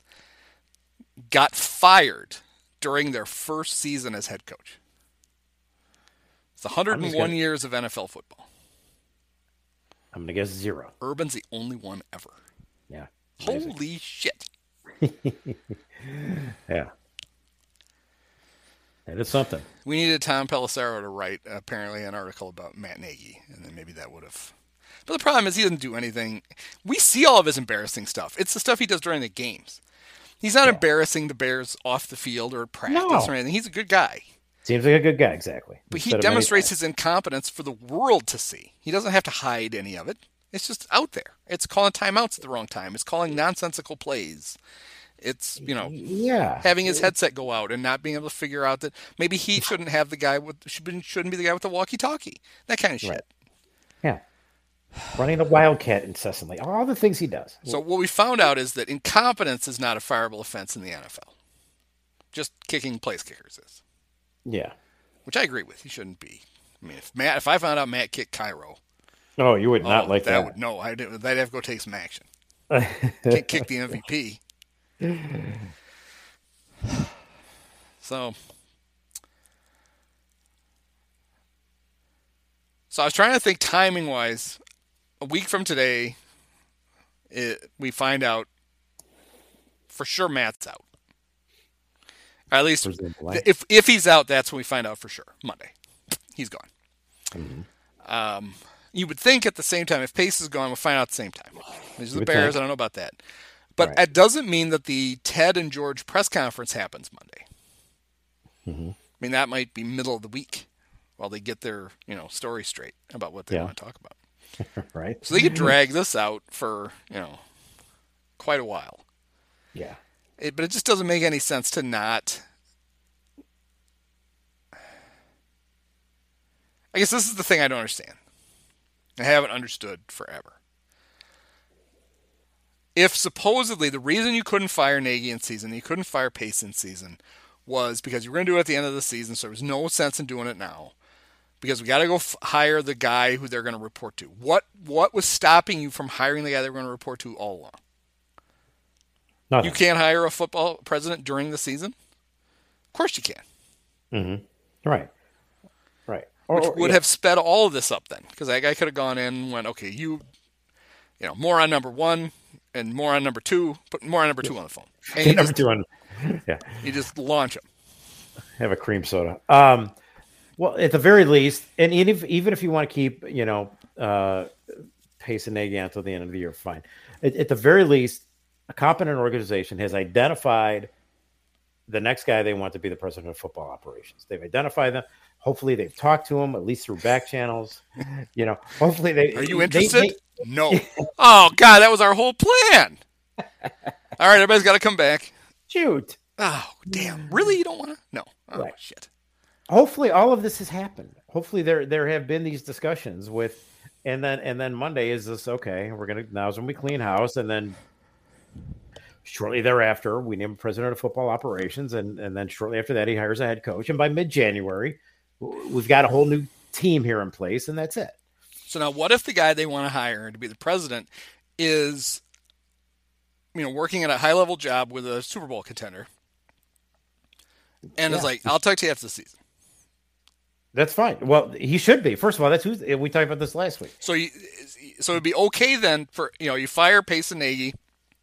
got fired during their first season as head coach? It's one hundred one gonna- years of N F L football. I'm going to guess zero. Urban's the only one ever. Yeah, Holy shit. yeah. That is something. We needed Tom Pelissero to write, apparently, an article about Matt Nagy, and then maybe that would have... But the problem is he doesn't do anything. We see all of his embarrassing stuff. It's the stuff he does during the games. He's not embarrassing the Bears off the field or at practice No. or anything. He's a good guy. Seems like a good guy, exactly. But he Said it many demonstrates times. his incompetence for the world to see. He doesn't have to hide any of it. It's just out there. It's calling timeouts at the wrong time. It's calling nonsensical plays. It's, you know, Yeah. having his headset go out and not being able to figure out that maybe he shouldn't have the guy with shouldn't shouldn't be the guy with the walkie-talkie. That kind of shit. Right. Yeah. Running a wildcat incessantly. All the things he does. So what we found out is that incompetence is not a fireable offense in the N F L. Just kicking place kickers is, Yeah. which I agree with. He shouldn't be. I mean, if Matt, if I found out Matt kicked Cairo, Oh, you would not oh, like that. would no, I'd, I'd have to go take some action. Can't kick the M V P. So, so I was trying to think timing wise. A week from today, it, we find out for sure Matt's out. Or at least Presumably. if if he's out, that's when we find out for sure. Monday, he's gone. Mm-hmm. Um, you would think at the same time, if Pace is gone, we'll find out at the same time. These are the would Bears. think. I don't know about that. But Right. it doesn't mean that the Ted and George press conference happens Monday. Mm-hmm. I mean, that might be middle of the week while they get their, you know, story straight about what they Yeah. want to talk about. Right? So they could drag this out for, you know, quite a while. Yeah. It, but it just doesn't make any sense to not. I guess this is the thing I don't understand. I haven't understood forever. If supposedly the reason you couldn't fire Nagy in season, you couldn't fire Pace in season, was because you were going to do it at the end of the season, so there was no sense in doing it now. Because we got to go f- hire the guy who they're going to report to. What what was stopping you from hiring the guy they were going to report to all along? Nothing. You can't hire a football president during the season? Of course you can. Mm-hmm. Right. Right. Which Or- would yeah. have sped all of this up then. Because that guy could have gone in and went, okay, you, you know, more on number one and more on number two, put more on number two on the phone. And you Number just, two on. Yeah. you just launch him. Have a cream soda. Um, well, at the very least, and even if, even if you want to keep, you know, uh, Pace and Nagy until the end of the year, fine. At, at the very least, a competent organization has identified the next guy they want to be the president of football operations. They've identified them. Hopefully they've talked to him, at least through back channels. You know, hopefully they... Are you interested? They, they, no. Oh, God, that was our whole plan. All right, everybody's got to come back. Shoot. Oh, damn. Really? You don't want to? No. Oh, right. Shit. Hopefully all of this has happened. Hopefully there there have been these discussions with, and then and then Monday is this, okay, we're going to, now's when we clean house, and then shortly thereafter, we name president of football operations, and, and then shortly after that, he hires a head coach, and by mid-January, we've got a whole new team here in place, and that's it. So now what if the guy they want to hire to be the president is, you know, working at a high-level job with a Super Bowl contender, and yeah. is like, I'll talk to you after the season. That's fine. Well, he should be. First of all, that's who we talked about this last week. So, you, so it'd be okay then for, you know, you fire Pace and Nagy,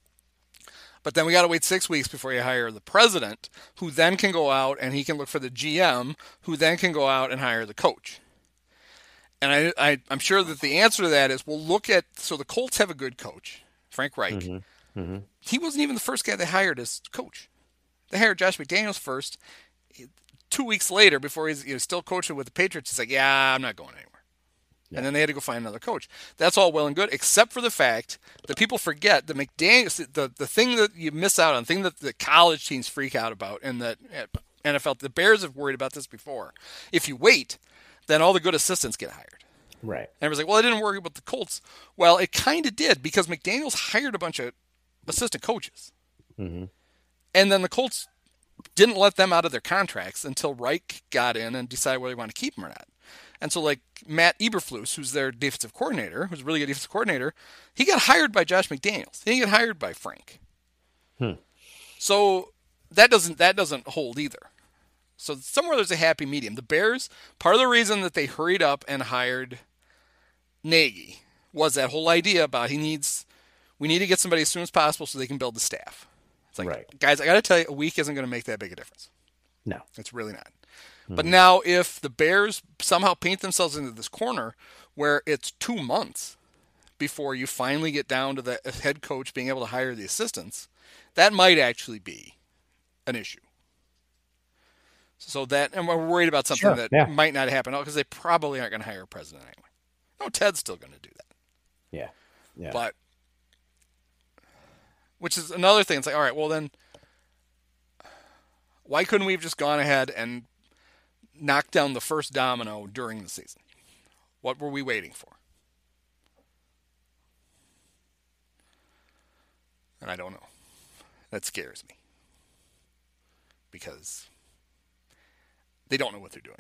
but then we got to wait six weeks before you hire the president, who then can go out and he can look for the G M, who then can go out and hire the coach. And I, I, I'm sure that the answer to that is, we'll look at, so the Colts have a good coach, Frank Reich. Mm-hmm. Mm-hmm. He wasn't even the first guy they hired as coach. They hired Josh McDaniels first. Two weeks later, before he's, he was still coaching with the Patriots, he's like, yeah, I'm not going anywhere. Yeah. And then they had to go find another coach. That's all well and good, except for the fact that people forget that McDaniels, the, the thing that you miss out on, the thing that the college teams freak out about, and that N F L, the Bears have worried about this before. If you wait, then all the good assistants get hired. Right. And everyone's like, well, I didn't worry about the Colts. Well, it kind of did, because McDaniels hired a bunch of assistant coaches. Mm-hmm. And then the Colts didn't let them out of their contracts until Reich got in and decided whether they want to keep them or not. And so, like, Matt Eberflus, who's their defensive coordinator, who's a really good defensive coordinator, he got hired by Josh McDaniels. He didn't get hired by Frank. Hmm. So that doesn't that doesn't hold either. So somewhere there's a happy medium. The Bears, part of the reason that they hurried up and hired Nagy was that whole idea about he needs, we need to get somebody as soon as possible so they can build the staff. It's like, right. Guys, I got to tell you, a week isn't going to make that big a difference. No. It's really not. Mm-hmm. But now if the Bears somehow paint themselves into this corner where it's two months before you finally get down to the head coach being able to hire the assistants, that might actually be an issue. So that, and we're worried about something sure, that yeah. might not happen because they probably aren't going to hire a president anyway. No, Ted's still going to do that. Yeah. Yeah. But, which is another thing. It's like, all right, well then, why couldn't we have just gone ahead and knocked down the first domino during the season? What were we waiting for? And I don't know. That scares me. Because they don't know what they're doing.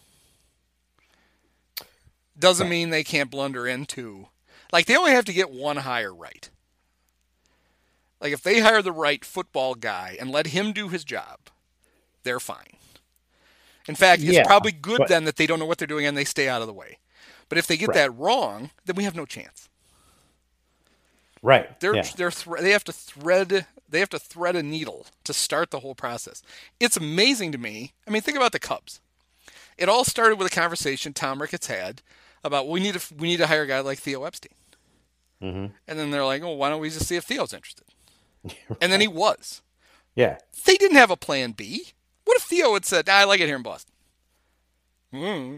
Doesn't mean they can't blunder into... Like, they only have to get one hire right. Like, if they hire the right football guy and let him do his job, they're fine. In fact, it's yeah, probably good but... then that they don't know what they're doing and they stay out of the way. But if they get right. that wrong, then we have no chance. Right. They're yeah. they're thre- they have to thread they have to thread a needle to start the whole process. It's amazing to me. I mean, think about the Cubs. It all started with a conversation Tom Ricketts had about well, we need to we need to hire a guy like Theo Epstein. Mm-hmm. And then they're like, "Oh, why don't we just see if Theo's interested?" right. And then he was. Yeah. They didn't have a plan B. What if Theo had said, nah, "I like it here in Boston"? Mm.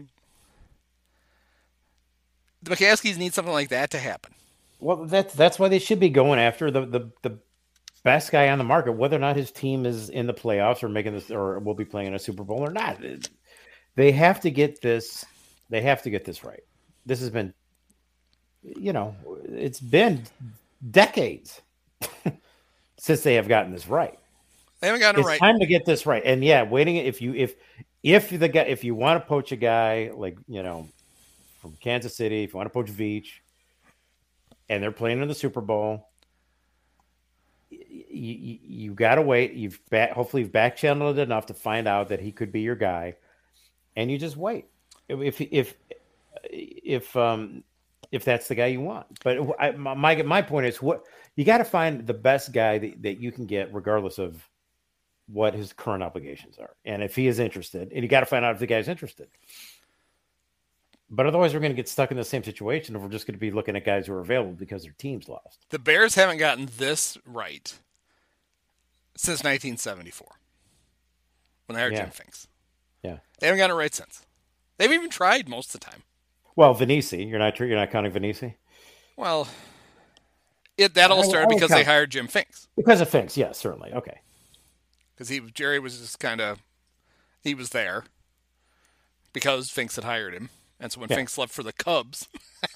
The McCaskies need something like that to happen. Well, that's that's why they should be going after the, the, the best guy on the market, whether or not his team is in the playoffs or making this or will be playing in a Super Bowl or not. They have to get this. They have to get this right. This has been, you know, it's been decades since they have gotten this right. They haven't gotten it it's right. It's time to get this right. And yeah, waiting if you if if the guy if you want to poach a guy like you know from Kansas City, if you want to poach Veach. And they're playing in the Super Bowl. You, you, you got to wait. You've back, hopefully you've back channeled it enough to find out that he could be your guy, and you just wait. If if if um if that's the guy you want. But I, my my point is, what you got to find the best guy that, that you can get, regardless of what his current obligations are, and if he is interested, and you got to find out if the guy's interested. But otherwise, we're going to get stuck in the same situation if we're just going to be looking at guys who are available because their team's lost. The Bears haven't gotten this right since nineteen seventy-four when they hired Yeah. Jim Finks. Yeah. They haven't gotten it right since. They've even tried most of the time. Well, Vinisi, you're not you're not counting Vinisi? Well, it that all I- I started would because they count. hired Jim Finks. Because of Finks, yes, certainly. Okay. Because he Jerry was just kind of he was there because Finks had hired him, and so when Yeah. Finks left for the Cubs,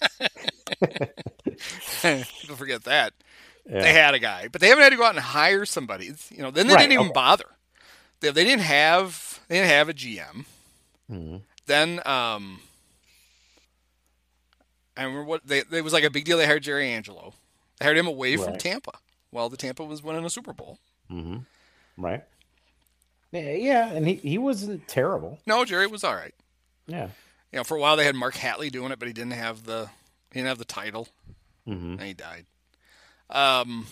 people forget that Yeah. they had a guy, but they haven't had to go out and hire somebody. It's, you know, then they Right, didn't even okay. bother. They, they didn't have they didn't have a G M. Mm-hmm. Then um, I remember what they it was like a big deal. They hired Jerry Angelo. They hired him away from Right. Tampa while the Tampa was winning a Super Bowl. Mm-hmm. Right. Yeah, yeah, and he, he wasn't terrible. No, Jerry was all right. Yeah. You know, for a while they had Mark Hatley doing it, but he didn't have the he didn't have the title, Mm-hmm. and he died. Um,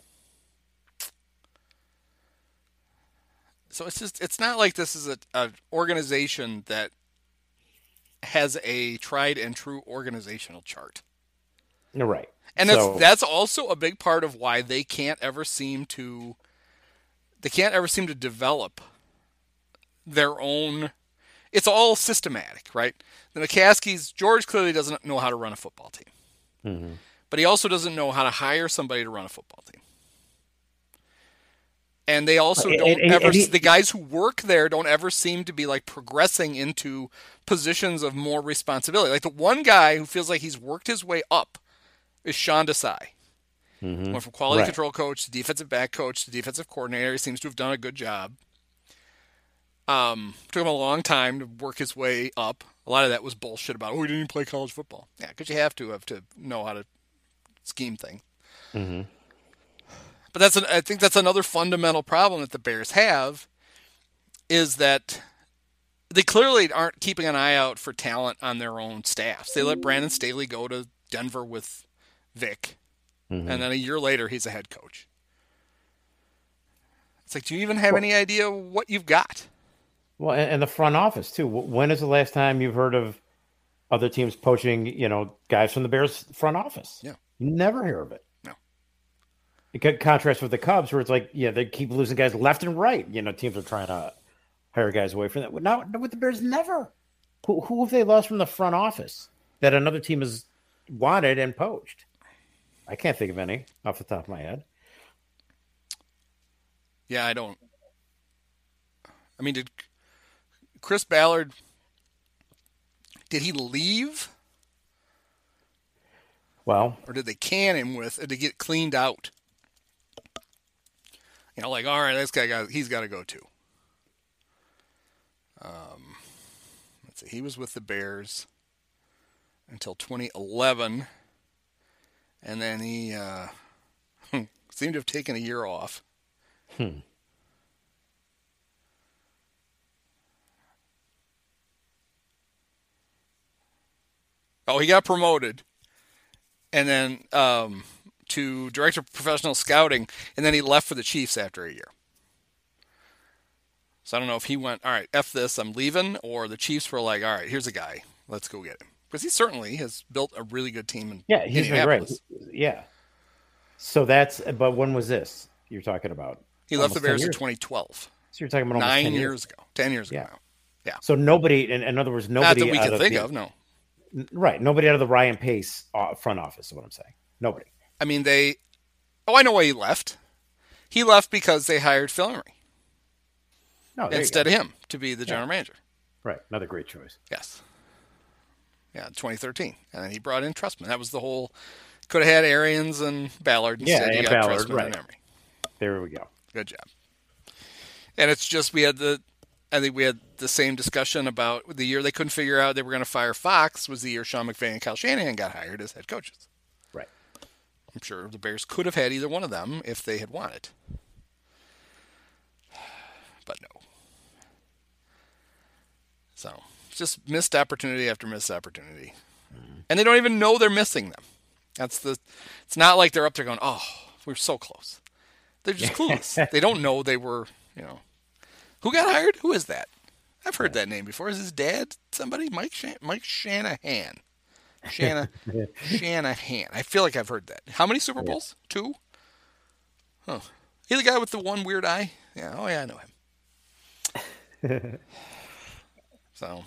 so it's just it's not like this is a an organization that has a tried and true organizational chart, You're right. and that's So- that's also a big part of why they can't ever seem to they can't ever seem to develop their own. It's all systematic, right? The McCaskies, George clearly doesn't know how to run a football team. Mhm. But he also doesn't know how to hire somebody to run a football team. And they also And- don't and- and ever, he- the guys who work there don't ever seem to be like progressing into positions of more responsibility. Like the one guy who feels like he's worked his way up is Sean Desai. Mhm. Went from quality Right. control coach to defensive back coach to defensive coordinator. He seems to have done a good job. Um, took him a long time to work his way up. A lot of that was bullshit about, oh, he didn't even play college football. Yeah, because you have to have to know how to scheme things. Mhm. But that's an, I think that's another fundamental problem that the Bears have is that they clearly aren't keeping an eye out for talent on their own staffs. They let Brandon Staley go to Denver with Vic, Mhm. and then a year later he's a head coach. It's like, do you even have any idea what you've got? Well, and, and the front office too. Wh- When is the last time you've heard of other teams poaching, you know, guys from the Bears front office? Yeah. You never hear of it. No. You could contrast with the Cubs, where it's like, yeah, they keep losing guys left and right. You know, teams are trying to hire guys away from that. Now, with the Bears, never. Who, who have they lost from the front office that another team has wanted and poached? I can't think of any off the top of my head. Yeah, I don't. I mean, did Chris Ballard, did he leave? Well, Or did they can him with to get cleaned out? You know, like, all right, this guy got he's got to go too. Um, let's see, he was with the Bears until twenty eleven, and then he uh, seemed to have taken a year off. Hmm. Oh, he got promoted, and then um, to director of professional scouting, and then he left for the Chiefs after a year. So I don't know if he went, all right, F this, I'm leaving, or the Chiefs were like, all right, here's a guy, let's go get him. Because he certainly has built a really good team in yeah, he's been great. Indianapolis. Yeah. So that's, but when was this you're talking about? He left the Almost ten Bears in years. twenty twelve, So you're talking about almost nine ten years ago, ten years ago Yeah. now. So nobody, in, in other words, Not nobody that we out can of think the, of, no. right? Nobody out of the Ryan Pace uh, front office is what I'm saying. Nobody. I mean, they, oh, I know why he left. He left because they hired Phil Emery No, there you instead go. of him to be the general manager. Right, another great choice. Yes. Yeah, twenty thirteen. And then he brought in Trustman. That was the whole, could have had Arians and Ballard. Yeah, Instead, he and got Ballard, Trustman right. and Emery. There we go. Good job. And it's just, we had the, I think we had the same discussion about the year they couldn't figure out they were going to fire Fox was the year Sean McVay and Kyle Shanahan got hired as head coaches. Right. I'm sure the Bears could have had either one of them if they had wanted. But no. So, it's just missed opportunity after missed opportunity. Mm-hmm. And they don't even know they're missing them. That's the, it's not like they're up there going, oh, we're so close. They're just clueless. They don't know they were, you know. Who got hired? Who is that? I've heard that name before. Is his dad somebody? Mike Shan- Mike Shanahan. Shanna Shanahan. I feel like I've heard that. How many Super Bowls? Yeah. Two? Oh. He the guy with the one weird eye? Yeah. Oh, yeah, I know him. So.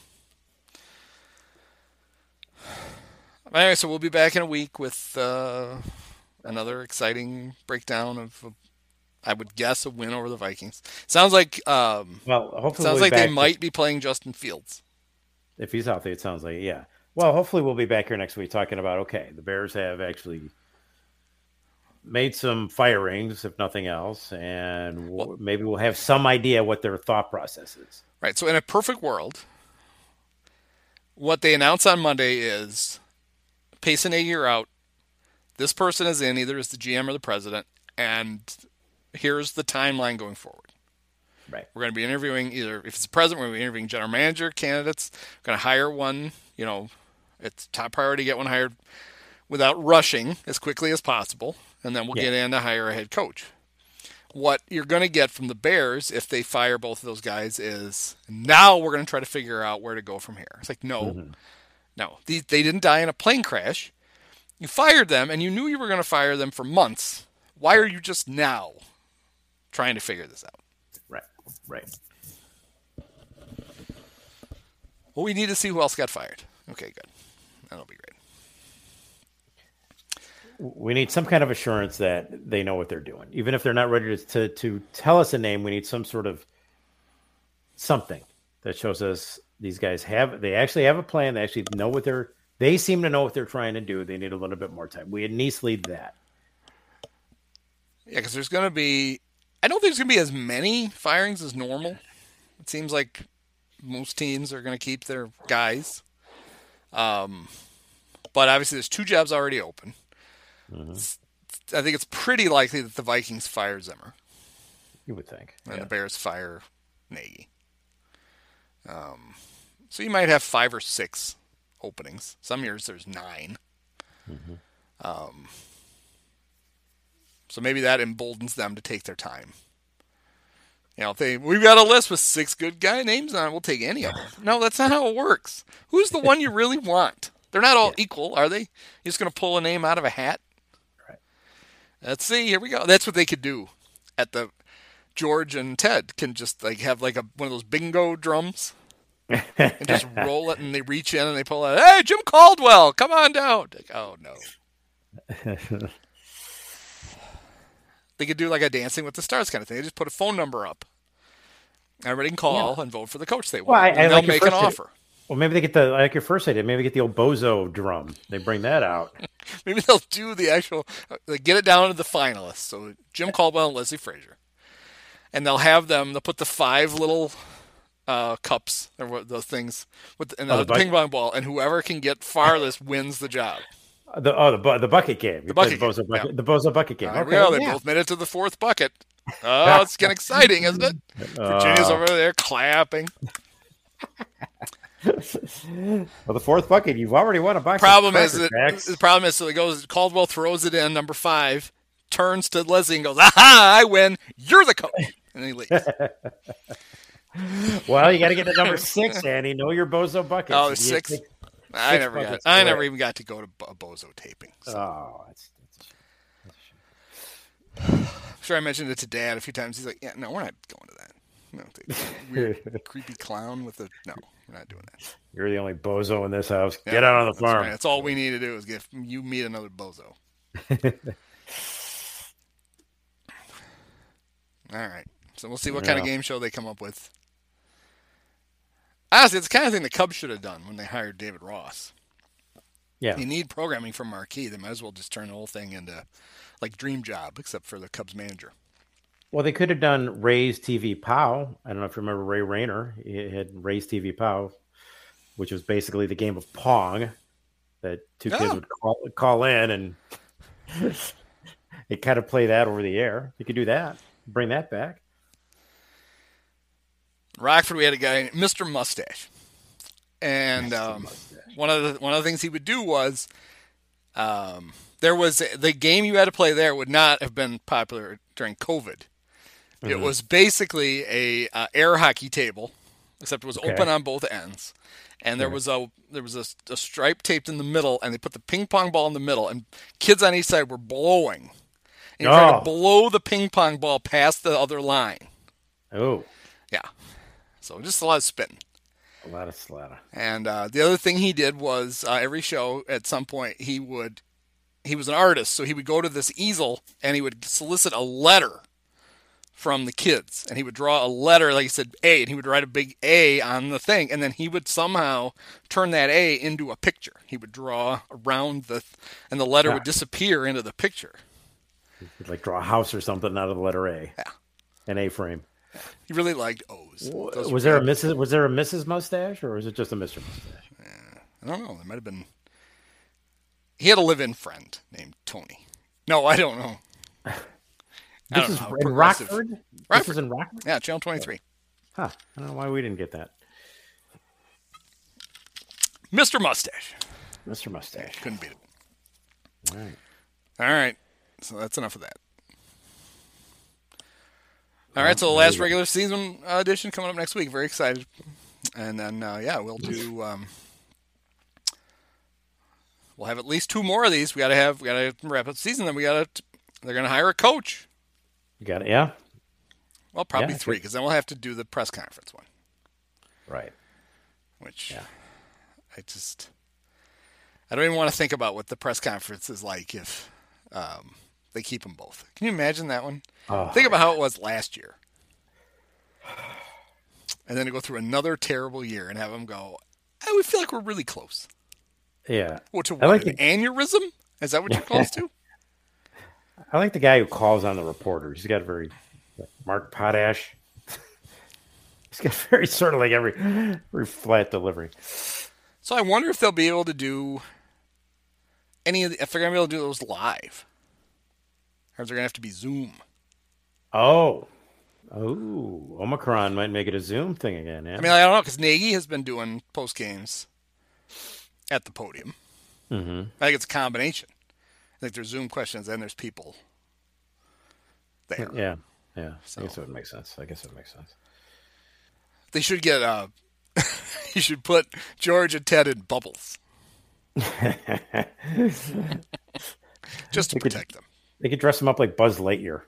Anyway, so we'll be back in a week with uh, another exciting breakdown of, uh, I would guess, a win over the Vikings. Sounds like um, well, hopefully sounds we'll like they to, might be playing Justin Fields. If he's healthy, it sounds like, yeah. Well, hopefully we'll be back here next week talking about, okay, the Bears have actually made some firings, if nothing else, and we'll, well, maybe we'll have some idea what their thought process is. Right. So in a perfect world, what they announce on Monday is Pace and Nagy are out. This person is in, either as the G M or the president, and here's the timeline going forward. Right. We're going to be interviewing either, if it's the president, we're going to be interviewing general manager candidates. We're going to hire one, you know, it's top priority to get one hired without rushing as quickly as possible, and then we'll yeah. get in to hire a head coach. What you're going to get from the Bears if they fire both of those guys is now we're going to try to figure out where to go from here. It's like, no, mm-hmm. no. They, they didn't die in a plane crash. You fired them, and you knew you were going to fire them for months. Why are you just now trying to figure this out? Right, right. Well, we need to see who else got fired. Okay, good. That'll be great. We need some kind of assurance that they know what they're doing. Even if they're not ready to, to, to tell us a name, we need some sort of something that shows us these guys have, they actually have a plan. They actually know what they're, they seem to know what they're trying to do. They need a little bit more time. We at least need that. Yeah, because there's going to be, I don't think there's going to be as many firings as normal. It seems like most teams are going to keep their guys. Um, but obviously there's two jobs already open. Mm-hmm. I think it's pretty likely that the Vikings fire Zimmer. You would think. And yeah. the Bears fire Nagy. Um, so you might have five or six openings. Some years there's nine. Mm-hmm. Um, so maybe that emboldens them to take their time. You know, if they, we've got a list with six good guy names on it, we'll take any of them. No, that's not how it works. Who's the one you really want? They're not all yeah. equal, are they? You're just going to pull a name out of a hat? Right. Let's see. Here we go. That's what they could do at the George and Ted can just like have like a one of those bingo drums and just roll it, and they reach in and they pull out, hey, Jim Caldwell, come on down. Like, oh, no. They could do like a Dancing with the Stars kind of thing. They just put a phone number up. Everybody can call yeah. and vote for the coach they want. Well, I, and I they'll like make an offer. Well, maybe they get the, like your first idea, maybe get the old Bozo drum. They bring that out. Maybe they'll do the actual, like get it down to the finalists. So Jim Caldwell and Leslie Frazier. And they'll have them, they'll put the five little uh, cups, or those things, with the, and oh, the, the ping pong ball, and whoever can get farthest wins the job. The oh the the bucket game. The bucket the Bozo game. bucket. Yeah. The Bozo bucket game. Right, okay, well, they yeah. both made it to the fourth bucket. Oh, it's getting exciting, isn't it? Virginia's uh, over there clapping. Well, the fourth bucket, you've already won a box. Problem of is that the problem is so it goes. Caldwell throws it in number five, turns to Leslie and goes, "Aha! I win. You're the coach," and he leaves. Well, you got to get to number six, Andy. Know your Bozo bucket. Oh, the six. Six I never got. I never even got to go to a Bozo taping. So. Oh, that's, that's, that's I'm sure I mentioned it to Dad a few times. He's like, "Yeah, no, we're not going to that. No, the weird, creepy clown with the no, we're not doing that. You're the only Bozo in this house. Yeah, get out on the that's farm. Right. That's all we need to do is get you meet another Bozo." All right, so we'll see what yeah. kind of game show they come up with. Honestly, it's the kind of thing the Cubs should have done when they hired David Ross. Yeah. You need programming from Marquee. They might as well just turn the whole thing into like Dream Job, except for the Cubs manager. Well, they could have done Ray's T V Pow. I don't know if you remember Ray Rayner. He had Ray's T V Pow, which was basically the game of Pong that two oh. kids would call, call in, and they kind of play that over the air. You could do that. Bring that back. Rockford, we had a guy, Mister Mustache, and um, Mustache. one of the one of the things he would do was, um, there was the game you had to play there would not have been popular during COVID. Mm-hmm. It was basically a uh, air hockey table except it was Okay. open on both ends. And there was a there was a, a stripe taped in the middle, and they put the ping pong ball in the middle, and kids on each side were blowing. And you try to Oh. blow the ping pong ball past the other line. Oh, Yeah. So just a lot of spitting. a lot of slaughter. And uh, the other thing he did was uh, every show at some point he would he was an artist, so he would go to this easel and he would solicit a letter from the kids, and he would draw a letter, like he said, A, and he would write a big A on the thing, and then he would somehow turn that A into a picture. He would draw around the, and the letter Yeah. would disappear into the picture. You'd like draw a house or something out of the letter A. Yeah. An A frame. He really liked O's. Those Was were there a good. Missus Was there a Missus Mustache, or was it just a Mister Mustache? I don't know. There might have been. He had a live-in friend named Tony. No, I don't know. I This don't is know how in progressive- Rockford. This Rockford. is in Rockford. Yeah, Channel twenty-three. Huh. I don't know why we didn't get that. Mister Mustache. Mister Mustache. Couldn't beat it. All right. All right. So that's enough of that. All right. So the last regular season uh, edition coming up next week. Very excited. And then, uh, yeah, we'll do. Um, we'll have at least two more of these. We got to have. We got to wrap up the season. Then we got to. They're going to hire a coach. You got it. Yeah. Well, probably Yeah, three, good. because then we'll have to do the press conference one. Right. Which Yeah. I just. I don't even want to think about what the press conference is like if um, they keep them both. Can you imagine that one? Oh, Think about how it was last year. And then to go through another terrible year and have them go, I would feel like we're really close. Yeah. What, to I what, like an the- aneurysm? Is that what you're close to? I like the guy who calls on the reporters. He's got very Mark Potash. He's got very sort of like every very flat delivery. So I wonder if they'll be able to do any of the, if they're going to be able to do those live. Or if they're going to have to be Zoom. Oh. Oh. Omicron might make it a Zoom thing again. Yeah. I mean, I don't know, because Nagy has been doing post games at the podium. Mm-hmm. I think it's a combination. I think there's Zoom questions and there's people there. Yeah. Yeah. So- I guess it would make sense. I guess it would make sense. They should get, uh, you should put George and Ted in bubbles. Just to They could- protect them. They could dress him up like Buzz Lightyear.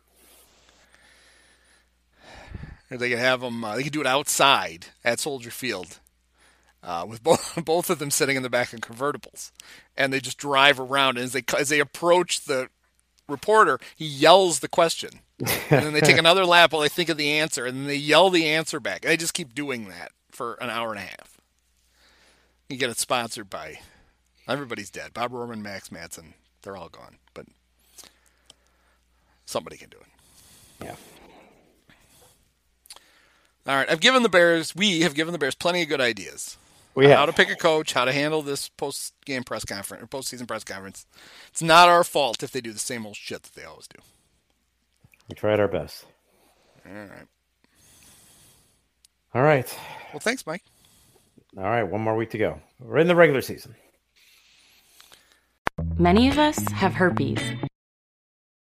Or they could have them, uh, they could do it outside at Soldier Field. Uh, with both both of them sitting in the back of convertibles, and they just drive around. And as they as they approach the reporter, he yells the question, and then they take another lap while they think of the answer, and then they yell the answer back. And they just keep doing that for an hour and a half. You get it sponsored by everybody's dead. Bob Roman, Max Matson, they're all gone, but somebody can do it. Yeah. All right, I've given the Bears. We have given the Bears plenty of good ideas. We How have. to pick a coach, how to handle this post-game press conference or post-season press conference. It's not our fault if they do the same old shit that they always do. We tried our best. All right. All right. Well, thanks, Mike. All right. One more week to go. We're in the regular season. Many of us have herpes,